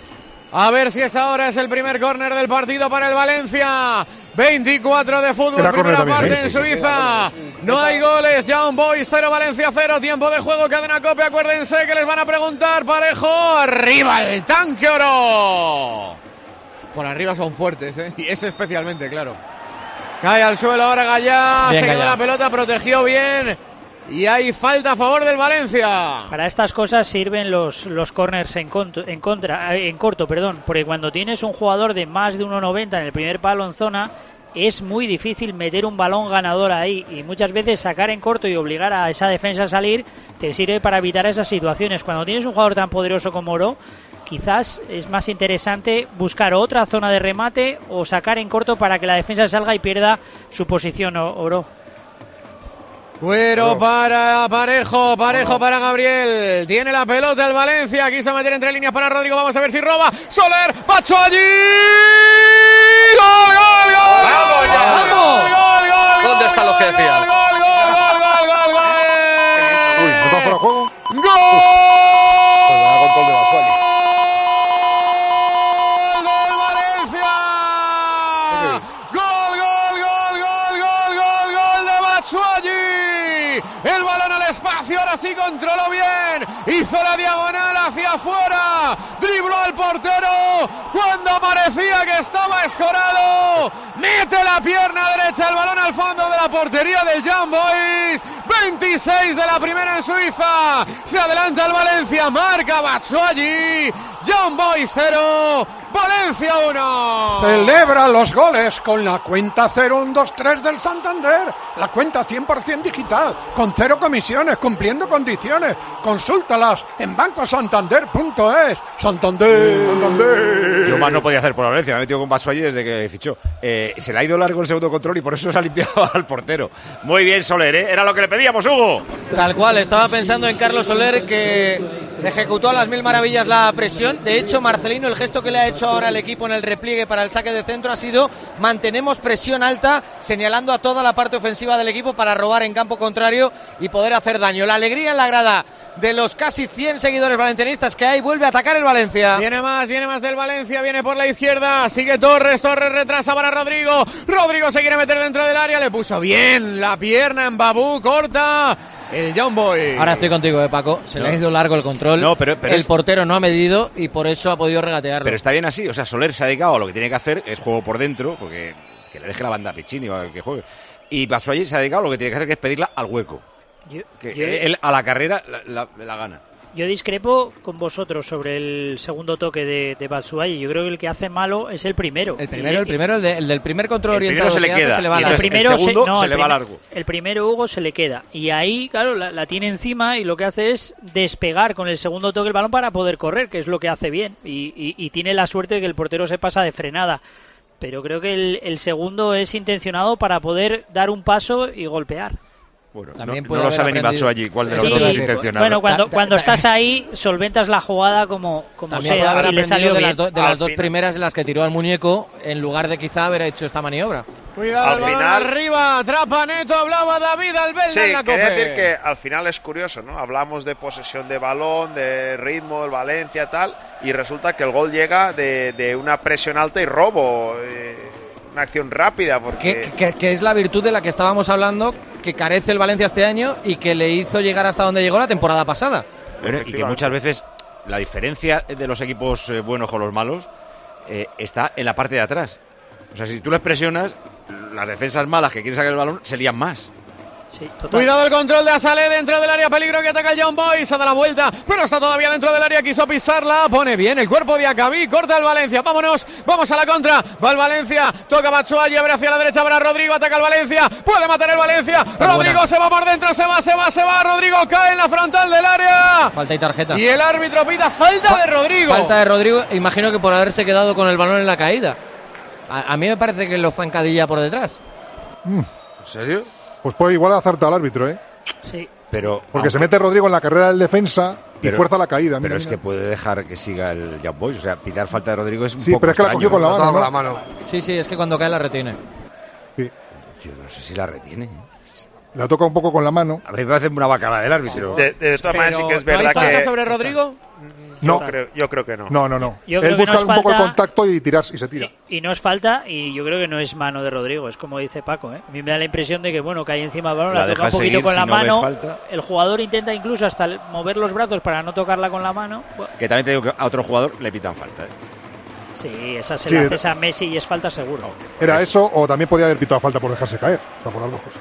A ver si es ahora, es el primer córner del partido para el Valencia. veinticuatro de fútbol, Era primera córner también, parte sí, en sí, Suiza. No hay goles, Young Boys cero, Valencia cero, tiempo de juego, cadena Cope. Acuérdense que les van a preguntar, Parejo, arriba el tanque oro. Por arriba son fuertes, ¿eh? Y ese especialmente, claro. Cae al suelo ahora Gallá, Bien, se quedó Gallá. la pelota, protegió bien. Y hay falta a favor del Valencia. Para estas cosas sirven los, los corners en, conto- en contra eh, en corto, perdón, porque cuando tienes un jugador de más de uno noventa en el primer palo en zona, es muy difícil meter un balón ganador ahí y muchas veces sacar en corto y obligar a esa defensa a salir te sirve para evitar esas situaciones. Cuando tienes un jugador tan poderoso como Oro, quizás es más interesante buscar otra zona de remate o sacar en corto para que la defensa salga y pierda su posición, o- Oro. Cuero para Parejo, Parejo para Gabriel. Tiene la pelota el Valencia. Quiso meter entre líneas para Rodrigo. Vamos a ver si roba. Soler, Batshuayi. ¡Gol, gol, gol! ¡Vamos ya! ¡Gol, gol, gol, gol! ¿Dónde está lo que decía? ¡Gol, gol, gol, gol, gol, gol, gol! Uy, ¿no está fuera de juego? ¡Gol! Control de Batshuayi. ¡Gol, Valencia! ¡Gol, gol, gol, gol, gol, gol, gol de Batshuayi! El balón al espacio, ahora sí controló bien. Hizo la diagonal hacia afuera. Dribló al portero cuando parecía que estaba escorado. Mete la pierna derecha, el balón al fondo de la portería del Young Boys. veintiséis de la primera en Suiza. Se adelanta el Valencia, marca Batshuayi. Young Boys cero, Valencia uno. Celebra los goles con la cuenta cero uno dos tres del Santander. La cuenta cien por ciento digital, con cero comisiones, cumpliendo condiciones. Consúltalas en banco santander punto es. Santander. Santander. Yo más no podía hacer por la Valencia, me he metido con Batshuayi desde que fichó. Eh, se le ha ido largo el segundo control y por eso se ha limpiado al portero. Muy bien, Soler, ¿eh? Era lo que le pedíamos, Hugo. Tal cual, estaba pensando en Carlos Soler, que ejecutó a las mil maravillas la presión. De hecho, Marcelino, el gesto que le ha hecho ahora al equipo en el repliegue para el saque de centro ha sido mantenemos presión alta, señalando a toda la parte ofensiva del equipo para robar en campo contrario y poder hacer daño. La alegría en la grada de los casi cien seguidores valencianistas que hay, vuelve a atacar el Valencia. Viene más, viene más del Valencia, viene por la izquierda, sigue Torres, Torres retrasa para Rodrigo, Rodrigo se quiere meter dentro del área, le puso bien la pierna en Babú, corta el Young Boy. Ahora estoy contigo, eh, Paco, se No. le ha ido largo el control, No, pero- pero el es- portero no ha medido y por eso ha podido regatearlo. Pero está bien así, o sea, Soler se ha dedicado a lo que tiene que hacer, es juego por dentro, porque que le deje la banda a Piccini o al que juegue. Y Batshuayi se ha dedicado a lo que tiene que hacer, que es pedirla al hueco. Yo, Que yo- él a la carrera la, la- la gana. yo discrepo con vosotros sobre el segundo toque de, de Batshuayi. Yo creo que el que hace malo es el primero. El primero, el primero, el, de- el del primer control El primero orientado se le que hace, queda, se le va y largo. entonces El primero el segundo no, se el le va prim- largo. El primero Hugo se le queda. Y ahí, claro, la, la tiene encima y lo que hace es despegar con el segundo toque el balón para poder correr, que es lo que hace bien. Y, y- y tiene la suerte de que el portero se pasa de frenada. Pero creo que el, el segundo es intencionado para poder dar un paso y golpear. Bueno, También no, puede no lo haber sabe ni aprendido. Matsuagi cuál de los Sí, dos es sí. intencional. Bueno, cuando, cuando estás ahí, solventas la jugada como, como También puede sea haber y le aprendido salió de bien. las, do- de Al las dos final. primeras en las que tiró al muñeco, en lugar de quizá haber hecho esta maniobra. Cuidado, Al el balón final- arriba, atrapa Neto, hablaba David Albelda Sí, en la quería Cope. decir que al final es curioso, ¿no? Hablamos de posesión de balón, de ritmo, el Valencia, tal, y resulta que el gol llega de, de una presión alta y robo, eh, una acción rápida, porque... Que, que- que es la virtud de la que estábamos hablando, que carece el Valencia este año y que le hizo llegar hasta donde llegó la temporada pasada. Pero, y que muchas veces la diferencia de los equipos eh, buenos con los malos eh, está en la parte de atrás. O sea, si tú les presionas, las defensas malas que quieren sacar el balón se lían más. Sí, total. Cuidado el control de Asale dentro del área, peligro que ataca el Young Boys, se da la vuelta, pero está todavía dentro del área, quiso pisarla, pone bien el cuerpo de Acabí, corta el Valencia, vámonos, vamos a la contra, va el Valencia, toca Batshuayi, abre hacia la derecha para Rodrigo, ataca el Valencia, puede matar el Valencia, Está Rodrigo buena. se va por dentro, se va, se va, se va, Rodrigo cae en la frontal del área, Falta y tarjeta. y el árbitro pita falta de Rodrigo. Falta de Rodrigo, imagino que por haberse quedado con el balón en la caída. A, a mí me parece que lo zancadilla por detrás. Mm, ¿En serio? Pues puede igual acertar al árbitro, ¿eh? Sí. Pero, Porque aunque- se mete Rodrigo en la carrera del defensa y pero- fuerza la caída. Pero mira, es mira. que puede dejar que siga el Young Boys. O sea, pitar falta de Rodrigo es un Sí, poco pero es que la extraño, cogió con la ¿no? mano, ¿no? la mano. Sí, sí, es que cuando cae la retiene. Sí. Yo no sé si la retiene. La toca un poco con la mano. A mí me parece una bacala del árbitro. De, de todas maneras sí que es ¿No hay verdad falta que... sobre Rodrigo? No. Yo creo, yo creo que no. No, no, no. Yo creo Él que busca no es un poco el falta. contacto y tiras y se tira. Y no es falta, y yo creo que no es mano de Rodrigo, es como dice Paco, ¿eh? A mí me da la impresión de que, bueno, cae encima del balón, La la, toca deja un poquito seguir con si la no ves mano, falta. el jugador intenta incluso hasta el- mover los brazos para no tocarla con la mano. Bueno, Que también te digo que a otro jugador le pitan falta. ¿eh? sí, esa se Sí, la era- haces a Messi y es falta seguro. Era eso o también podía haber pitado falta por dejarse caer. O sea, por las dos cosas.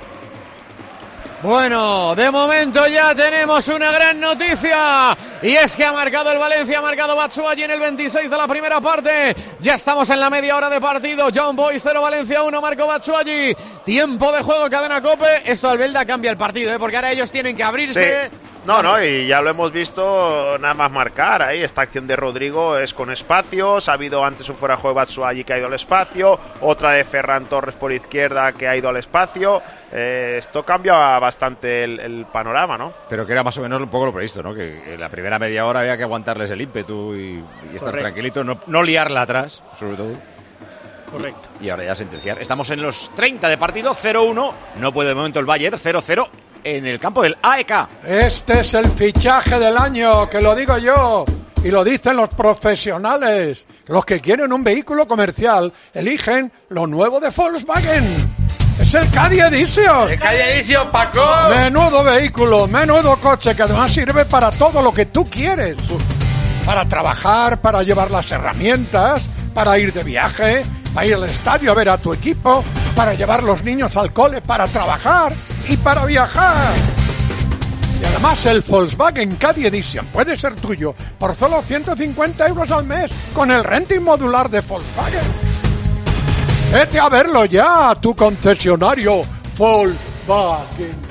Bueno, de momento ya tenemos una gran noticia y es que ha marcado el Valencia, ha marcado Batshuayi en el veintiséis de la primera parte. Ya estamos en la media hora de partido. Young Boys cero, Valencia uno, marcó Batshuayi. Tiempo de juego, cadena Cope. Esto Albelda cambia el partido, ¿eh? Porque ahora ellos tienen que abrirse. Sí. No, no, y ya lo hemos visto nada más marcar ahí. Esta acción de Rodrigo es con espacios. Ha habido antes un fuera de juego de Batshuayi que ha ido al espacio. Otra de Ferran Torres por izquierda que ha ido al espacio. Eh, esto cambia bastante el, el panorama, ¿no? Pero que era más o menos un poco lo previsto, ¿no? Que en la primera media hora había que aguantarles el ímpetu y, y estar Correcto. tranquilitos, no, no liarla atrás, sobre todo. Correcto. Y ahora ya sentenciar. Estamos en los treinta de partido, cero uno. No puede de momento el Bayern, cero cero en el campo del A E K. Este es el fichaje del año, que lo digo yo. Y lo dicen los profesionales. Los que quieren un vehículo comercial eligen lo nuevo de Volkswagen. Es el Caddy Edition. ¡El Caddy Edition, Paco! Menudo vehículo, menudo coche que además sirve para todo lo que tú quieres. Para trabajar, para llevar las herramientas, para ir de viaje, para ir al estadio a ver a tu equipo, para llevar los niños al cole, para trabajar y para viajar. Y además el Volkswagen Caddy Edition puede ser tuyo por solo ciento cincuenta euros al mes con el renting modular de Volkswagen. Vete a verlo ya, tu concesionario Volkswagen.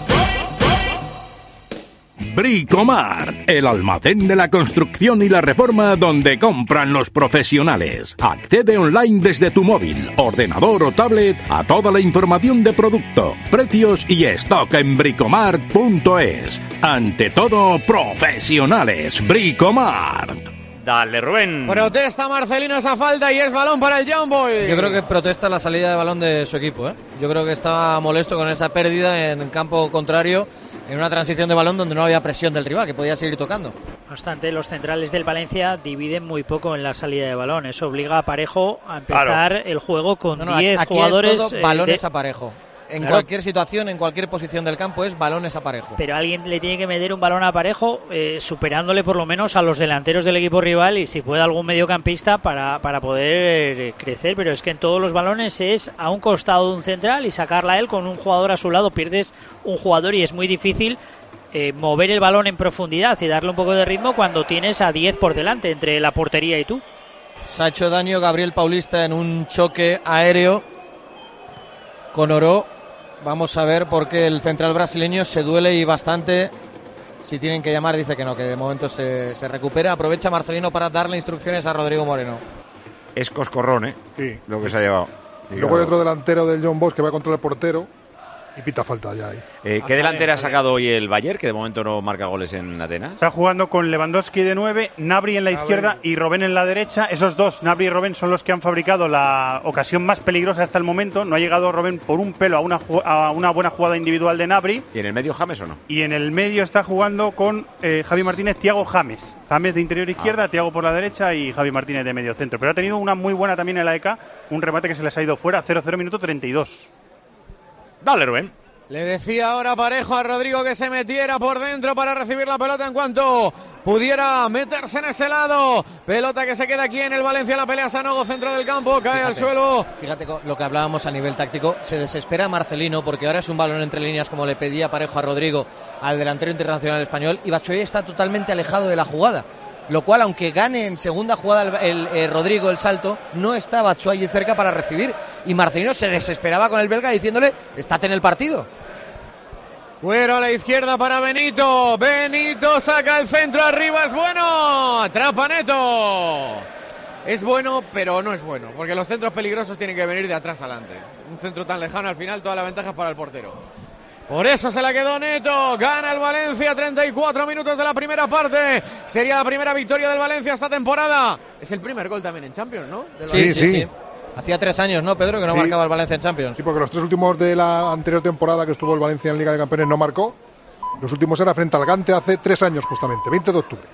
Bricomart, el almacén de la construcción y la reforma donde compran los profesionales. Accede online desde tu móvil, ordenador o tablet a toda la información de producto, precios y stock en bricomart punto es. Ante todo, profesionales. Bricomart. Dale, Rubén. Protesta Marcelino esa falta y es balón para el Young Boys. Yo creo que protesta la salida de balón de su equipo, ¿eh? Yo creo que estaba molesto con esa pérdida en campo contrario, en una transición de balón donde no había presión del rival, que podía seguir tocando. No obstante, los centrales del Valencia dividen muy poco en la salida de balón. Eso obliga a Parejo a empezar Claro. el juego con No, no, diez aquí jugadores. es todo eh, balones de- a Parejo. En Claro. cualquier situación, en cualquier posición del campo es balones a Parejo. Pero alguien le tiene que meter un balón a Parejo, eh, superándole por lo menos a los delanteros del equipo rival y si puede algún mediocampista para, para poder eh, crecer. Pero es que en todos los balones es a un costado de un central y sacarla a él con un jugador a su lado. Pierdes un jugador y es muy difícil eh, mover el balón en profundidad y darle un poco de ritmo cuando tienes a diez por delante entre la portería y tú. Se ha hecho daño Gabriel Paulista en un choque aéreo con Oro. Vamos a ver por qué el central brasileño se duele y bastante. Si tienen que llamar, dice que no, que de momento se, se recupera. Aprovecha Marcelino para darle instrucciones a Rodrigo Moreno. Es coscorrón, ¿eh? Sí. Lo que se ha llevado. Y luego hay otro delantero del Young Boys que va contra el portero. Y pita falta ya ahí. Eh, ¿Qué delantera ha sacado hoy el Bayern, que de momento no marca goles en Atenas? Está jugando con Lewandowski de nueve, Gnabry en la izquierda y Robben en la derecha. Esos dos, Gnabry y Robben, son los que han fabricado la ocasión más peligrosa hasta el momento. No ha llegado Robben por un pelo a una, a una buena jugada individual de Gnabry. ¿Y en el medio James o no? Y en el medio está jugando con eh, Javi Martínez, Thiago James. James de interior izquierda, ah. Thiago por la derecha y Javi Martínez de medio centro. Pero ha tenido una muy buena también en la E K, un remate que se les ha ido fuera, cero cero minuto treinta y dos. Dale, Rubén. Le decía ahora Parejo a Rodrigo que se metiera por dentro para recibir la pelota en cuanto pudiera meterse en ese lado. Pelota que se queda aquí en el Valencia, la pelea Sanogo, centro del campo, cae fíjate, al suelo. Fíjate lo que hablábamos a nivel táctico, se desespera Marcelino porque ahora es un balón entre líneas como le pedía Parejo a Rodrigo, al delantero internacional español, y Batshuayi está totalmente alejado de la jugada. Lo cual, aunque gane en segunda jugada el, el eh, Rodrigo el salto, no está Batshuayi cerca para recibir. Y Marcelino se desesperaba con el belga diciéndole, estate en el partido. Cuero a la izquierda para Benito. Benito saca el centro arriba, es bueno. Atrapa Neto. Es bueno, pero no es bueno, porque los centros peligrosos tienen que venir de atrás adelante. Un centro tan lejano, al final toda la ventaja es para el portero. Por eso se la quedó Neto, gana el Valencia, treinta y cuatro minutos de la primera parte, sería la primera victoria del Valencia esta temporada. Es el primer gol también en Champions, ¿no? Sí, sí, sí, sí. Hacía tres años, ¿no, Pedro, que no sí. marcaba el Valencia en Champions? Sí, porque los tres últimos de la anterior temporada que estuvo el Valencia en Liga de Campeones no marcó. Los últimos era frente al Gante hace tres años justamente, veinte de octubre.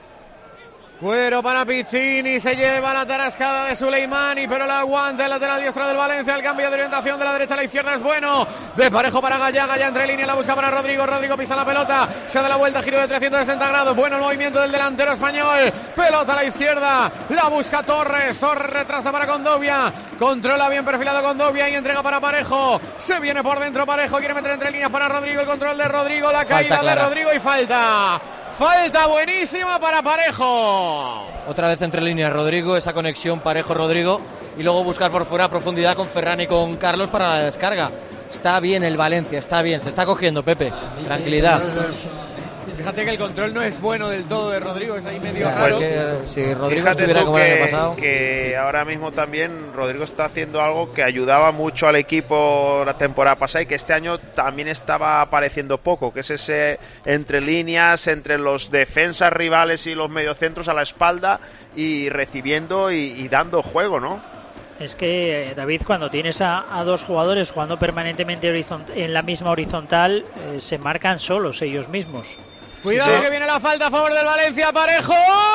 Cuero para Piccini, se lleva la tarascada de Suleimani, pero la aguanta el lateral diestro del Valencia. El cambio de orientación de la derecha a la izquierda es bueno. De Parejo para Gallaga, ya entre línea, la busca para Rodrigo. Rodrigo pisa la pelota, se da la vuelta, giro de trescientos sesenta grados. Bueno el movimiento del delantero español. Pelota a la izquierda, la busca Torres. Torres retrasa para Condovia. Controla bien perfilado Condovia y entrega para Parejo. Se viene por dentro Parejo, quiere meter entre líneas para Rodrigo. El control de Rodrigo, la caída de Rodrigo y falta. Falta buenísima para Parejo. Otra vez entre líneas Rodrigo, esa conexión Parejo-Rodrigo y luego buscar por fuera profundidad con Ferran y con Carlos para la descarga. Está bien el Valencia, está bien, se está cogiendo, Pepe. Tranquilidad. Fíjate que el control no es bueno del todo de Rodrigo, es ahí medio pues raro. Que, si Rodrigo Fíjate estuviera tú como que, el año pasado. que ahora mismo también Rodrigo está haciendo algo que ayudaba mucho al equipo la temporada pasada y que este año también estaba apareciendo poco, que es ese entre líneas, entre los defensas rivales y los mediocentros a la espalda y recibiendo y, y dando juego, ¿no? Es que, David, cuando tienes a, a dos jugadores jugando permanentemente horizont- en la misma horizontal, eh, se marcan solos ellos mismos. Cuidado sí. que viene la falta a favor del Valencia. Parejo,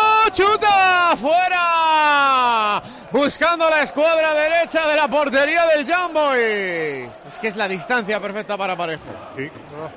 chuta, fuera. Buscando la escuadra derecha de la portería del Young Boys. Es que es la distancia perfecta para Parejo. Sí.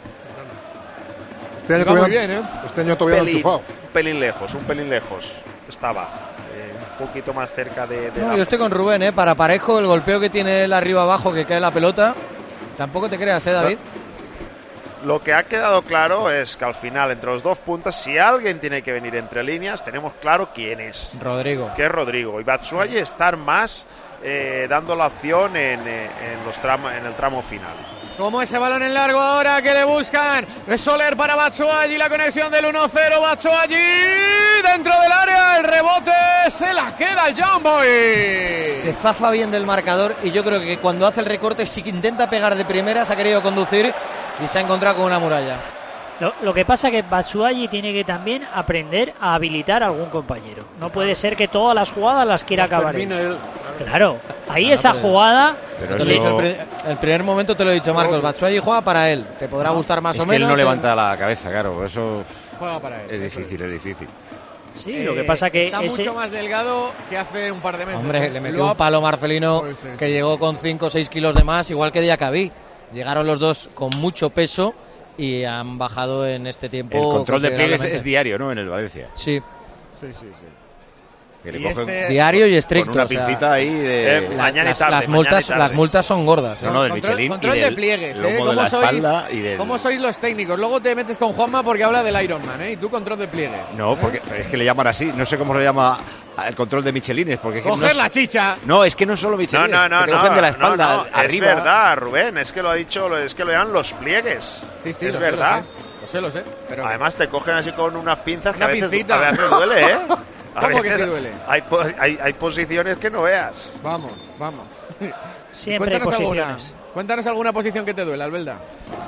Este año todavía, muy bien, ¿eh? Este año todavía pelín, no ha enchufado. Un pelín lejos, un pelín lejos. Estaba eh, un poquito más cerca de... de no, la... Yo estoy con Rubén, ¿eh? Para Parejo, el golpeo que tiene él arriba abajo, que cae la pelota. Tampoco te creas, ¿eh, David? Lo que ha quedado claro es que al final, entre los dos puntas, si alguien tiene que venir entre líneas, tenemos claro quién es. Rodrigo. Que es Rodrigo. Y Batshuayi estar más eh, dando la opción en, en, los tramo, en el tramo final. Como ese balón en largo ahora que le buscan. Es Soler para Batshuayi, la conexión del uno cero. Batshuayi dentro del área, el rebote se la queda el Young Boys. Se zafa bien del marcador y yo creo que cuando hace el recorte, si intenta pegar de primera, se ha querido conducir y se ha encontrado con una muralla. Lo, lo que pasa es que Batshuayi tiene que también aprender a habilitar a algún compañero. No puede ser que todas las jugadas las quiera las acabar él. él. Claro, ahí claro, esa pero, jugada... Pero eso... el, primer, el primer momento te lo he dicho, Marcos. Batshuayi juega para él. Te podrá no, gustar más es o menos. Es que él no te... levanta la cabeza, claro. Eso juega para él. Es difícil, es difícil. Sí, eh, lo que pasa que... Está ese... mucho más delgado que hace un par de meses. Hombre, le metió un palo Marcelino que llegó con cinco o seis kilos de más, igual que Diacabí. Llegaron los dos con mucho peso y han bajado en este tiempo. El control de pliegues es diario, ¿no? En el Valencia. Sí. Sí, sí, sí. Que le y cogen este... diario y estricto. Con una pincita o sea, ahí de... Eh, mañana las, y tarde, las, multas, y tarde. las multas son gordas. ¿eh? No, no, del control, Michelin control y del de pliegues, ¿eh? ¿Cómo, de sois, y del... ¿Cómo sois los técnicos? Luego te metes con Juanma porque habla del Ironman, ¿eh? Y tú control de pliegues. No, ¿eh? porque es que le llaman así. No sé cómo se llama el control de Michelines. Porque es que Coger no es... la chicha. No, es que no es solo Michelines. No, no, no. Que te cogen no, de la espalda no, no, arriba. Es verdad, Rubén. Es que lo ha dicho, es que lo llaman los pliegues. Sí, sí, es lo verdad. Sé, lo sé, lo sé. Pero además te cogen así con unas pinzas una que a veces, pincita. a veces duele, ¿eh? A ¿Cómo veces que sí duele? Hay, hay, hay posiciones que no veas. Vamos, vamos. Siempre hay posiciones. Alguna, cuéntanos alguna posición que te duele, Albelda.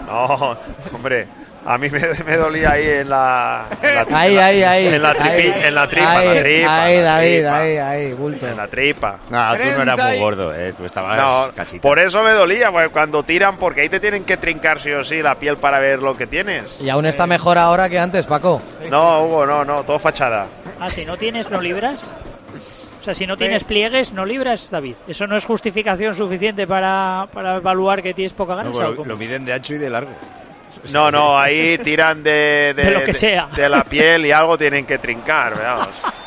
No, hombre, a mí me, me dolía ahí en la... En la ahí, ahí, ahí. En la, tripi, ahí, en la tripa, ahí, en la tripa. Ahí, en la David, tripa. ahí, ahí, bulto. En la tripa. No, tú no eras muy y... gordo, eh. Tú estabas No, cachita. por eso me dolía, pues, cuando tiran, porque ahí te tienen que trincar sí o sí la piel para ver lo que tienes. Y aún está mejor ahora que antes, Paco. No, Hugo, no, no, todo fachada. Ah, si no tienes, no libras. O sea, si no tienes pliegues, no libras, David. ¿Eso no es justificación suficiente para, para evaluar que tienes poca No, grasa? lo, lo miden de ancho y de largo. No, no, ahí tiran de, de, De lo que sea. de la piel y algo tienen que trincar, veamos.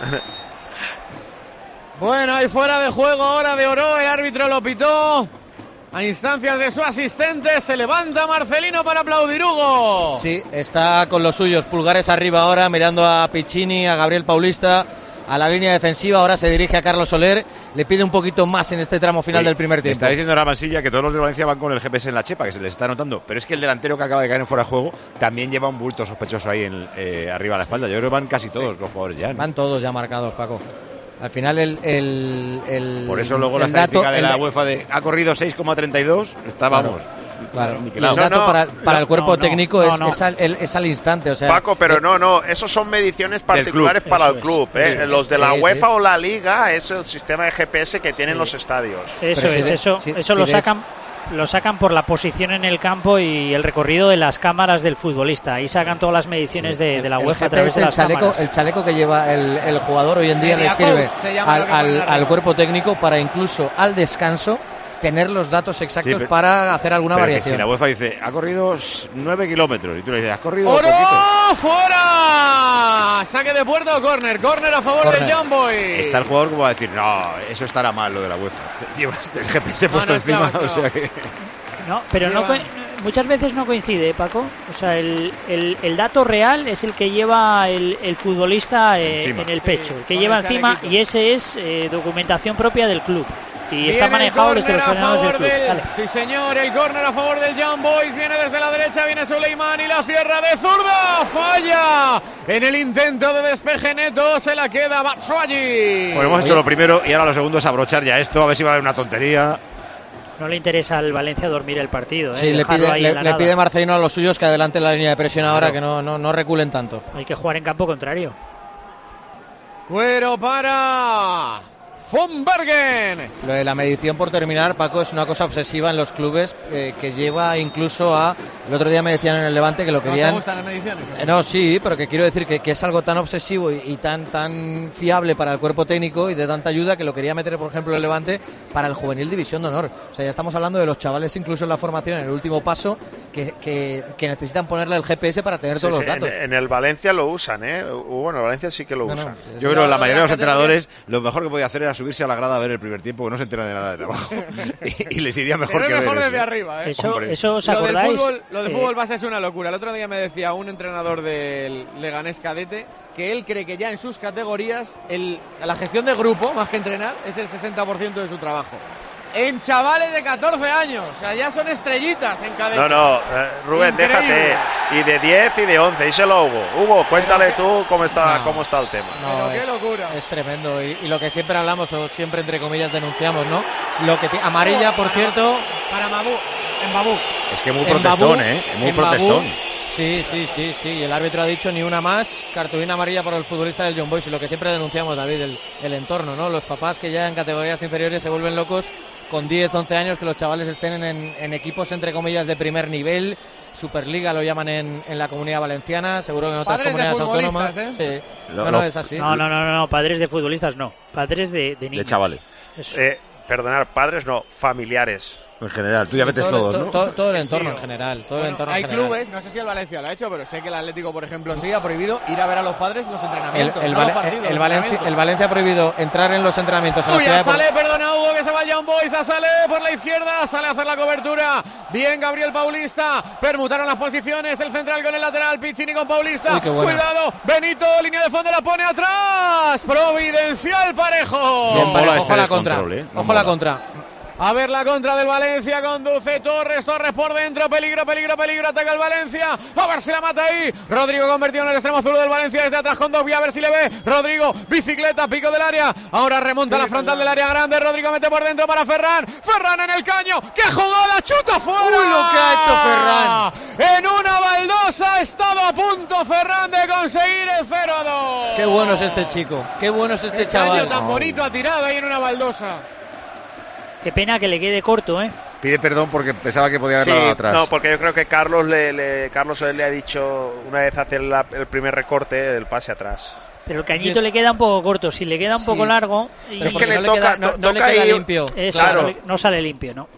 Bueno, ahí fuera de juego ahora de Oro, el árbitro lo pitó. A instancias de su asistente, se levanta Marcelino para aplaudir, Hugo. Sí, está con los suyos, pulgares arriba ahora, mirando a Piccini, a Gabriel Paulista, a la línea defensiva. Ahora se dirige a Carlos Soler, le pide un poquito más en este tramo final Oye, del primer me tiempo. está diciendo la Mansilla que todos los de Valencia van con el G P S en la chepa, que se les está notando. Pero es que el delantero que acaba de caer en fuera de juego también lleva un bulto sospechoso ahí en, eh, arriba a la espalda. Yo creo que van casi todos los jugadores ya, ¿no? Van todos ya marcados, Paco. Al final el... el, el Por eso luego la el dato- estadística de la el- UEFA de ha corrido seis coma treinta y dos, está, Claro. vamos... Claro, y aniquilado. el dato No, no, para, para el cuerpo no, no, técnico no, es, no. Es, al, el- es al instante, o sea... Paco, pero no, no, esos son mediciones particulares club. para Eso el es. club. ¿eh? Eso es. Los de la Sí, UEFA sí. o la Liga es el sistema de G P S que tienen los estadios. Eso Pero si es, de- eso, si- eso si lo de sacan lo sacan por la posición en el campo y el recorrido de las cámaras del futbolista. Ahí sacan todas las mediciones de, de la El UEFA a G P través S, de el las chaleco, cámaras. el chaleco que lleva el, el jugador hoy en día le Media sirve coach se llama al, lo que ponen al- arriba. al cuerpo técnico para incluso al descanso tener los datos exactos Sí, pero- para hacer alguna Pero que variación. si la UEFA dice, ha corrido nueve kilómetros, y tú le dices, has corrido ¡Oro! poquito. ¡Fuera! Saque de puerta o córner. Córner a favor Córner. del Young Boy. Está el jugador como va a decir, no, eso estará mal lo de la UEFA. Llevas el G P S No, puesto no, encima, claro, o sea que... No, pero no Lleva- co- muchas veces no coincide, Paco. O sea, el, el, el dato real es el que lleva el, el futbolista eh, Encima. en el pecho, el que con lleva el encima, chalequito. y ese es eh, documentación propia del club. Y está Viene manejado el desde los córner a ordenadores del favor club. del- Dale. Sí, señor, el córner a favor del Young Boys. Viene desde la derecha, viene Suleiman y la cierra de zurda. Falla en el intento de despeje neto. Se la queda Batshuayi. Bueno, hemos hecho lo primero y ahora lo segundo es abrochar ya esto, a ver si va a haber una tontería. No le interesa al Valencia dormir el partido. ¿eh? Sí, le Dejarlo pide, ahí le, en la le nada. pide Marcelino a los suyos que adelante la línea de presión ahora, Claro. que no, no, no reculen tanto. Hay que jugar en campo contrario. Cuero para Von Bergen. Lo de la medición por terminar, Paco, es una cosa obsesiva en los clubes eh, que lleva incluso a... El otro día me decían en el Levante que lo ¿No te querían... gustan las mediciones? Eh, No, sí, pero que quiero decir que, que es algo tan obsesivo y, y tan tan fiable para el cuerpo técnico y de tanta ayuda que lo quería meter, por ejemplo, el Levante para el juvenil División de Honor. O sea, ya estamos hablando de los chavales incluso en la formación, en el último paso, que, que, que necesitan ponerle el G P S para tener Sí, todos sí, los datos. En, en el Valencia lo usan, ¿eh? Bueno, el Valencia sí que lo No, no, usan. Yo creo que la mayoría de los entrenadores lo mejor que podía hacer era subirse a la grada a ver el primer tiempo, que no se enteran de nada de abajo. y, y les iría mejor Se que ve ver mejor eso. desde arriba, ¿eh? Eso, Hombre. eso os Lo del acordáis. fútbol, lo de Eh, fútbol base es una locura. El otro día me decía un entrenador del Leganés cadete que él cree que ya en sus categorías el, la gestión de grupo, más que entrenar, es el sesenta por ciento de su trabajo. En chavales de catorce años, o sea, ya son estrellitas en cadete. No, no, eh, Rubén, Increíble. déjate. Y de diez y de once, díselo a Hugo. Hugo, cuéntale tú cómo está, No. cómo está el tema. No, Pero qué es, locura. es tremendo. Y, y lo que siempre hablamos, o siempre entre comillas denunciamos, ¿no? Lo que ti- amarilla, por Para- cierto, Para Mabú, en Babú. Es que muy en protestón, Babú- ¿eh? Muy en Babú, protestón. Sí, sí, sí, sí. Y el árbitro ha dicho ni una más, cartulina amarilla por el futbolista del Young Boys. Y lo que siempre denunciamos, David, el, el entorno, ¿no? Los papás que ya en categorías inferiores se vuelven locos con diez, once años, que los chavales estén en, en equipos, entre comillas, de primer nivel. Superliga lo llaman en, en la Comunidad Valenciana, seguro que en otras Padres de comunidades autónomas. futbolistas, Sí. Lo- no, no, lo- es así. No, no, no, no, no, padres de futbolistas no. Padres de, de niños. De chavales. Eso. Eh, perdonar, padres no, familiares. En general, tú ya metes todo, todos, to- ¿no? to- todo el entorno en general. Todo el Bueno, entorno hay en general. clubes, no sé si el Valencia lo ha hecho, pero sé que el Atlético, por ejemplo, sí ha prohibido ir a ver a los padres en los El, entrenamientos. el no Vale- los partidos, el los Valencia, entrenamientos. el Valencia ha prohibido entrar en los entrenamientos. en la Uy, ciudad a de Por- Sale, perdona Hugo, que se va el Young Boys, a Sale por la izquierda, sale a hacer la cobertura. Bien Gabriel Paulista, permutaron las posiciones, el central con el lateral, Piccini con Paulista. Uy, qué buena. Cuidado, Benito, línea de fondo, la pone atrás. Providencial Parejo. Bien, No Parejo, mola ojo este la contra. descontrol, ¿eh? No Ojo la mola. contra. A ver la contra del Valencia, conduce Torres, Torres por dentro, peligro, peligro, peligro, ataca el Valencia, a ver si la mata ahí. Rodrigo convertido en el extremo azul del Valencia desde atrás con Dogbia, a ver si le ve. Rodrigo, bicicleta, pico del área, ahora remonta la frontal del área grande. Rodrigo mete por dentro para Ferran, Ferran en el caño, ¡qué jugada! ¡Chuta fuera! ¡Uy, lo que ha hecho Ferran! En una baldosa ha estado a punto Ferran de conseguir el cero a dos. Qué bueno es este chico, qué bueno es este Qué chaval. caño tan bonito ha tirado ahí en una baldosa. Qué pena que le quede corto, ¿eh? Pide perdón porque pensaba que podía haberlo Sí, atrás. no, porque yo creo que Carlos le, le Carlos le ha dicho una vez hacer la- el primer recorte, el pase atrás. Pero el cañito le queda un poco corto. Si le queda un Sí. poco largo... Y Pero porque no le queda- no- no le queda limpio. Eso, Claro. no, le- no sale limpio, ¿no?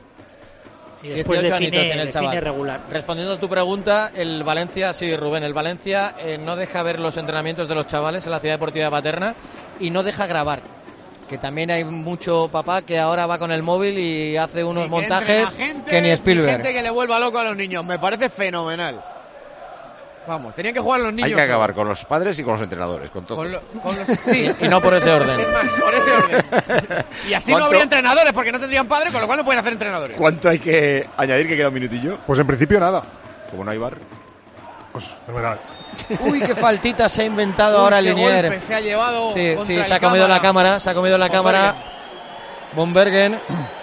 Y después dieciocho define, añitos tiene el define chaval. regular. Respondiendo a tu pregunta, el Valencia, sí, Rubén, el Valencia eh, no deja ver los entrenamientos de los chavales en la Ciudad Deportiva de Paterna y no deja grabar. Que también hay mucho papá que ahora va con el móvil y hace unos montajes que ni Spielberg. Gente que le vuelva loco a los niños, me parece fenomenal. Vamos, tenían que jugar los niños. Hay que acabar con los padres y con los entrenadores, con todo. Con lo- con los- sí. Y no por ese orden. Es más, por ese orden. Y así no ¿Cuánto? habría entrenadores, porque no tendrían padres, con lo cual no pueden hacer entrenadores. ¿Cuánto hay que añadir que queda un minutillo? Pues en principio nada. Como no hay bar. Pues fenomenal. Uy, qué faltita se ha inventado Uy, ahora qué Linier. golpe se ha llevado Sí, contra sí, el se ha comido cámara. la cámara, se ha comido la Von cámara Von Bergen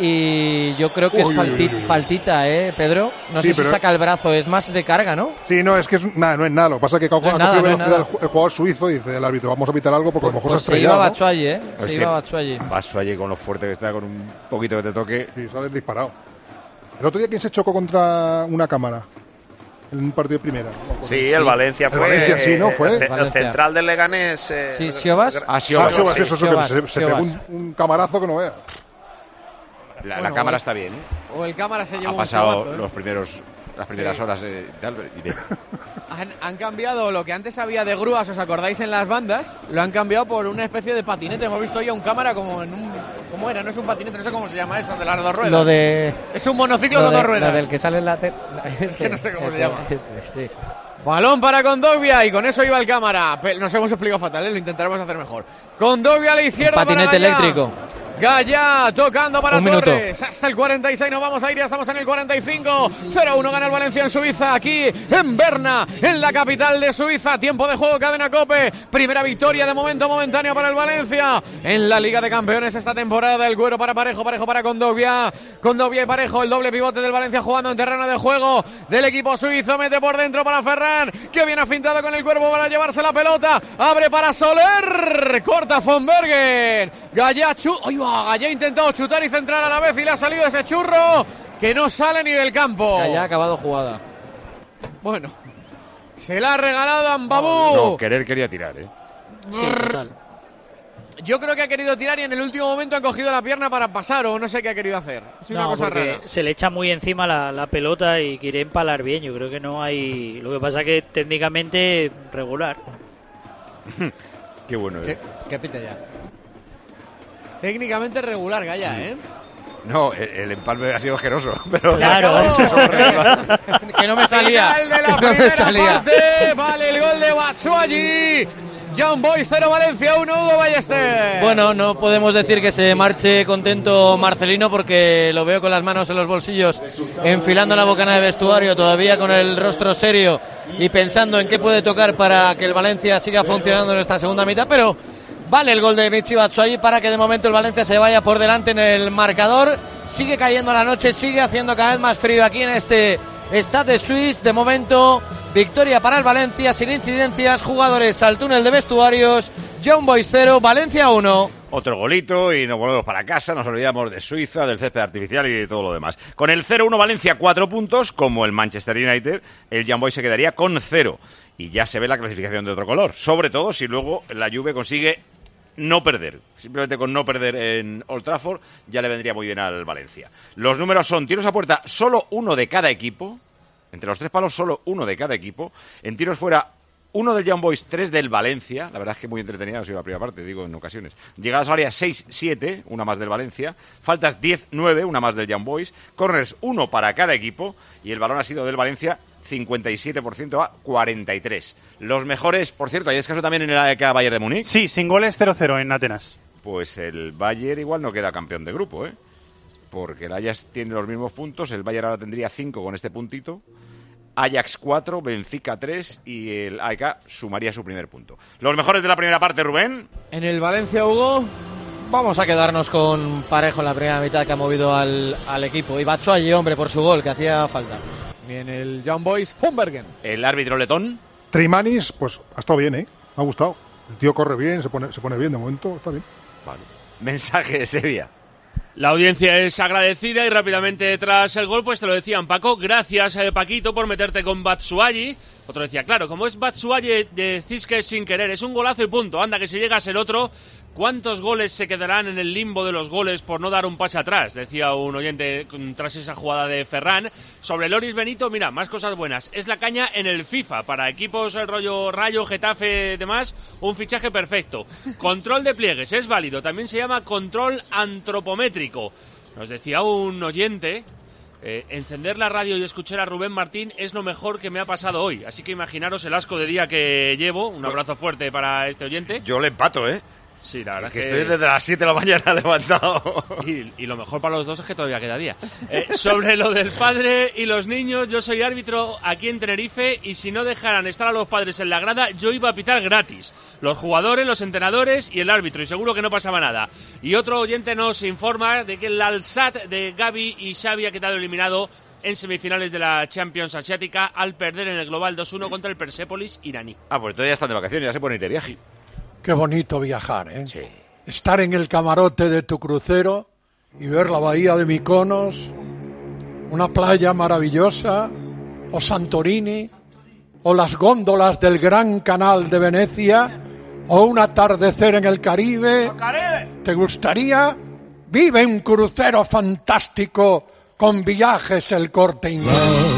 y yo creo que Uy, es uy, falti- uy, uy. faltita, ¿eh, Pedro? No Sí, sé si pero- saca el brazo, es más de carga, ¿no? Sí, no, es que es nada, no es nada. Lo que pasa es que ha No es ha nada, cogido no es velocidad nada. el ju- el jugador suizo y dice el árbitro, vamos a evitar algo porque a lo mejor Pues se se ha iba estrellado. ¿no? Batshuayi, ¿eh? Es Se que iba Batshuayi. Batshuayi con lo fuerte que está, con un poquito que te toque. Sí, sales disparado. El otro día, ¿quién se chocó contra una cámara? En un partido de primera. No me acuerdo. Sí, el Valencia El fue. Valencia, sí, ¿no? eh, Fue. El, ce- el Valencia. central del Leganés. eh, Sí, Siobas. Ah, Ah, Siobas, Siobas, sí. eso, eso, Siobas, que se, se pegó Siobas. un, un camarazo que no vea. La, la Bueno, cámara bueno. está bien, ¿eh? O el cámara se lleva Ha un pasado sobazo, ¿eh? los primeros, las primeras Sí. horas eh, tal, y bien. Han, han cambiado lo que antes había de grúas, ¿os acordáis? En las bandas, lo han cambiado por una especie de patinete. Hemos visto ya un cámara como en un... ¿Cómo era? No es un patinete, no sé cómo se llama eso, de las dos ruedas. Lo de. Es un monociclo lo con de- dos ruedas. Lo del que sale en la tele. Que no sé cómo se llama. Este, sí. Balón para Kondogbia y con eso iba el cámara. Pe- Nos hemos explicado fatal, ¿eh? Lo intentaremos hacer mejor. Kondogbia a la izquierda. Un patinete para Gaya. eléctrico. Gaya tocando para Un minuto. Torres. Hasta el cuarenta y seis nos vamos a ir, ya estamos en el cuarenta y cinco. cero uno gana el Valencia en Suiza, aquí en Berna, en la capital de Suiza. Tiempo de juego, cadena COPE. Primera victoria de momento momentánea para el Valencia en la Liga de Campeones esta temporada. El Güero para Parejo, Parejo para Kondogbia. Kondogbia y Parejo, el doble pivote del Valencia jugando en terreno de juego del equipo suizo. Mete por dentro para Ferran, que viene afintado con el cuerpo para llevarse la pelota. Abre para Soler. Corta Von Bergen. Gaya chu... ¡Ay, va! Gaya ha intentado chutar y centrar a la vez y le ha salido ese churro que no sale ni del campo. Que haya acabado jugada. Bueno, se la ha regalado a Mbabú. No, querer quería tirar, ¿eh? Sí, total. Yo creo que ha querido tirar y en el último momento ha cogido la pierna para pasar o no sé qué ha querido hacer. Es una No, cosa porque rara. se le echa muy encima la, la pelota y quiere empalar bien. Yo creo que no hay... Lo que pasa que técnicamente regular. Qué bueno, ¿eh? Que, que pite ya. Técnicamente regular, Gaya, ¿eh? No, el, el empalme ha sido asqueroso, pero... Claro. Que no me salía. Final de la Que no me primera salía. parte. Vale el gol de Batshuayi. Young Boys cero, Valencia uno, Hugo Ballester. Bueno, no podemos decir que se marche contento Marcelino porque lo veo con las manos en los bolsillos, enfilando la bocana de vestuario, todavía con el rostro serio y pensando en qué puede tocar para que el Valencia siga funcionando en esta segunda mitad, pero vale el gol de Michy Batshuayi para que de momento el Valencia se vaya por delante en el marcador. Sigue cayendo la noche, sigue haciendo cada vez más frío aquí en este Stade Suisse. De momento, victoria para el Valencia sin incidencias, jugadores al túnel de vestuarios. Young Boys cero, Valencia uno. Otro golito y nos volvemos para casa, nos olvidamos de Suiza, del césped artificial y de todo lo demás. Con el cero uno Valencia cuatro puntos, como el Manchester United, el Young Boys se quedaría con cero. Y ya se ve la clasificación de otro color, sobre todo si luego la Juve consigue no perder. Simplemente con no perder en Old Trafford ya le vendría muy bien al Valencia. Los números son tiros a puerta, solo uno de cada equipo. Entre los tres palos, solo uno de cada equipo. En tiros fuera, uno del Young Boys, tres del Valencia. La verdad es que muy entretenida ha sido la primera parte, digo, en ocasiones. Llegadas al área, seis siete, una más del Valencia. Faltas diez nueve, una más del Young Boys. Corners, uno para cada equipo. Y el balón ha sido del Valencia, cincuenta y siete por ciento a cuarenta y tres. Los mejores, por cierto, ¿hay descanso también en el A E K Bayern de Múnich? Sí, sin goles cero cero en Atenas. Pues el Bayern igual no queda campeón de grupo, ¿eh? porque el Ajax tiene los mismos puntos, el Bayern ahora tendría cinco con este puntito, Ajax cuatro, Benfica tres y el A E K sumaría su primer punto. Los mejores de la primera parte, Rubén. En el Valencia, Hugo, vamos a quedarnos con Parejo en la primera mitad, que ha movido al, al equipo. Y Batshuayi, hombre, por su gol, que hacía falta. Y en el Young Boys, Thunbergen. El árbitro letón. Trimanis, pues ha estado bien, ¿eh? Me ha gustado. El tío corre bien, se pone, se pone bien de momento, está bien. Vale. Mensaje de Sevilla. La audiencia es agradecida y rápidamente tras el gol, pues te lo decían, Paco, gracias eh, Paquito por meterte con Batshuayi. Otro decía, claro, como es Batshuayi decís que es sin querer, es un golazo y punto, anda que si llega a ser otro, ¿cuántos goles se quedarán en el limbo de los goles por no dar un pase atrás? Decía un oyente tras esa jugada de Ferran. Sobre Loris Benito, mira, más cosas buenas, es la caña en el FIFA, para equipos el rollo Rayo, Getafe, demás, un fichaje perfecto. Control de pliegues, es válido, también se llama control antropométrico. Nos decía un oyente... Eh, encender la radio y escuchar a Rubén Martín es lo mejor que me ha pasado hoy. Así que imaginaros el asco de día que llevo. Un abrazo fuerte para este oyente. Yo le empato, ¿eh? Sí, la verdad es que, que... estoy desde las siete de la mañana levantado. Y, y lo mejor para los dos es que todavía queda día. Eh, sobre lo del padre y los niños, yo soy árbitro aquí en Tenerife y si no dejaran estar a los padres en la grada, yo iba a pitar gratis. Los jugadores, los entrenadores y el árbitro, y seguro que no pasaba nada. Y otro oyente nos informa de que el Al-Sadd de Gavi y Xavi ha quedado eliminado en semifinales de la Champions Asiática al perder en el global dos uno contra el Persepolis iraní. Ah, pues todavía están de vacaciones, ya se pueden ir de viaje. Qué bonito viajar, ¿eh? Sí. Estar en el camarote de tu crucero y ver la bahía de Mykonos, una playa maravillosa, o Santorini, o las góndolas del Gran Canal de Venecia, o un atardecer en el Caribe. ¿Te gustaría? Vive un crucero fantástico con Viajes El Corte Inglés.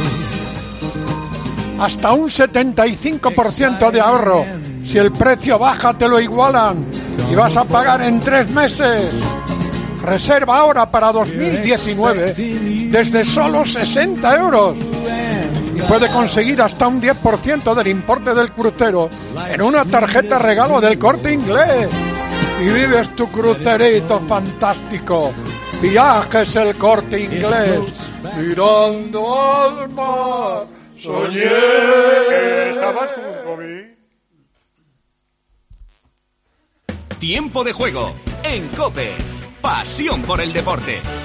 Hasta un setenta y cinco por ciento de ahorro. Si el precio baja te lo igualan y vas a pagar en tres meses. Reserva ahora para dos mil diecinueve desde solo sesenta euros. Y puede conseguir hasta un diez por ciento del importe del crucero en una tarjeta regalo del Corte Inglés. Y vives tu crucerito fantástico. Viajes El Corte Inglés. Mirando al mar, soñé que estabas junto a mí. Tiempo de juego en COPE. Pasión por el deporte.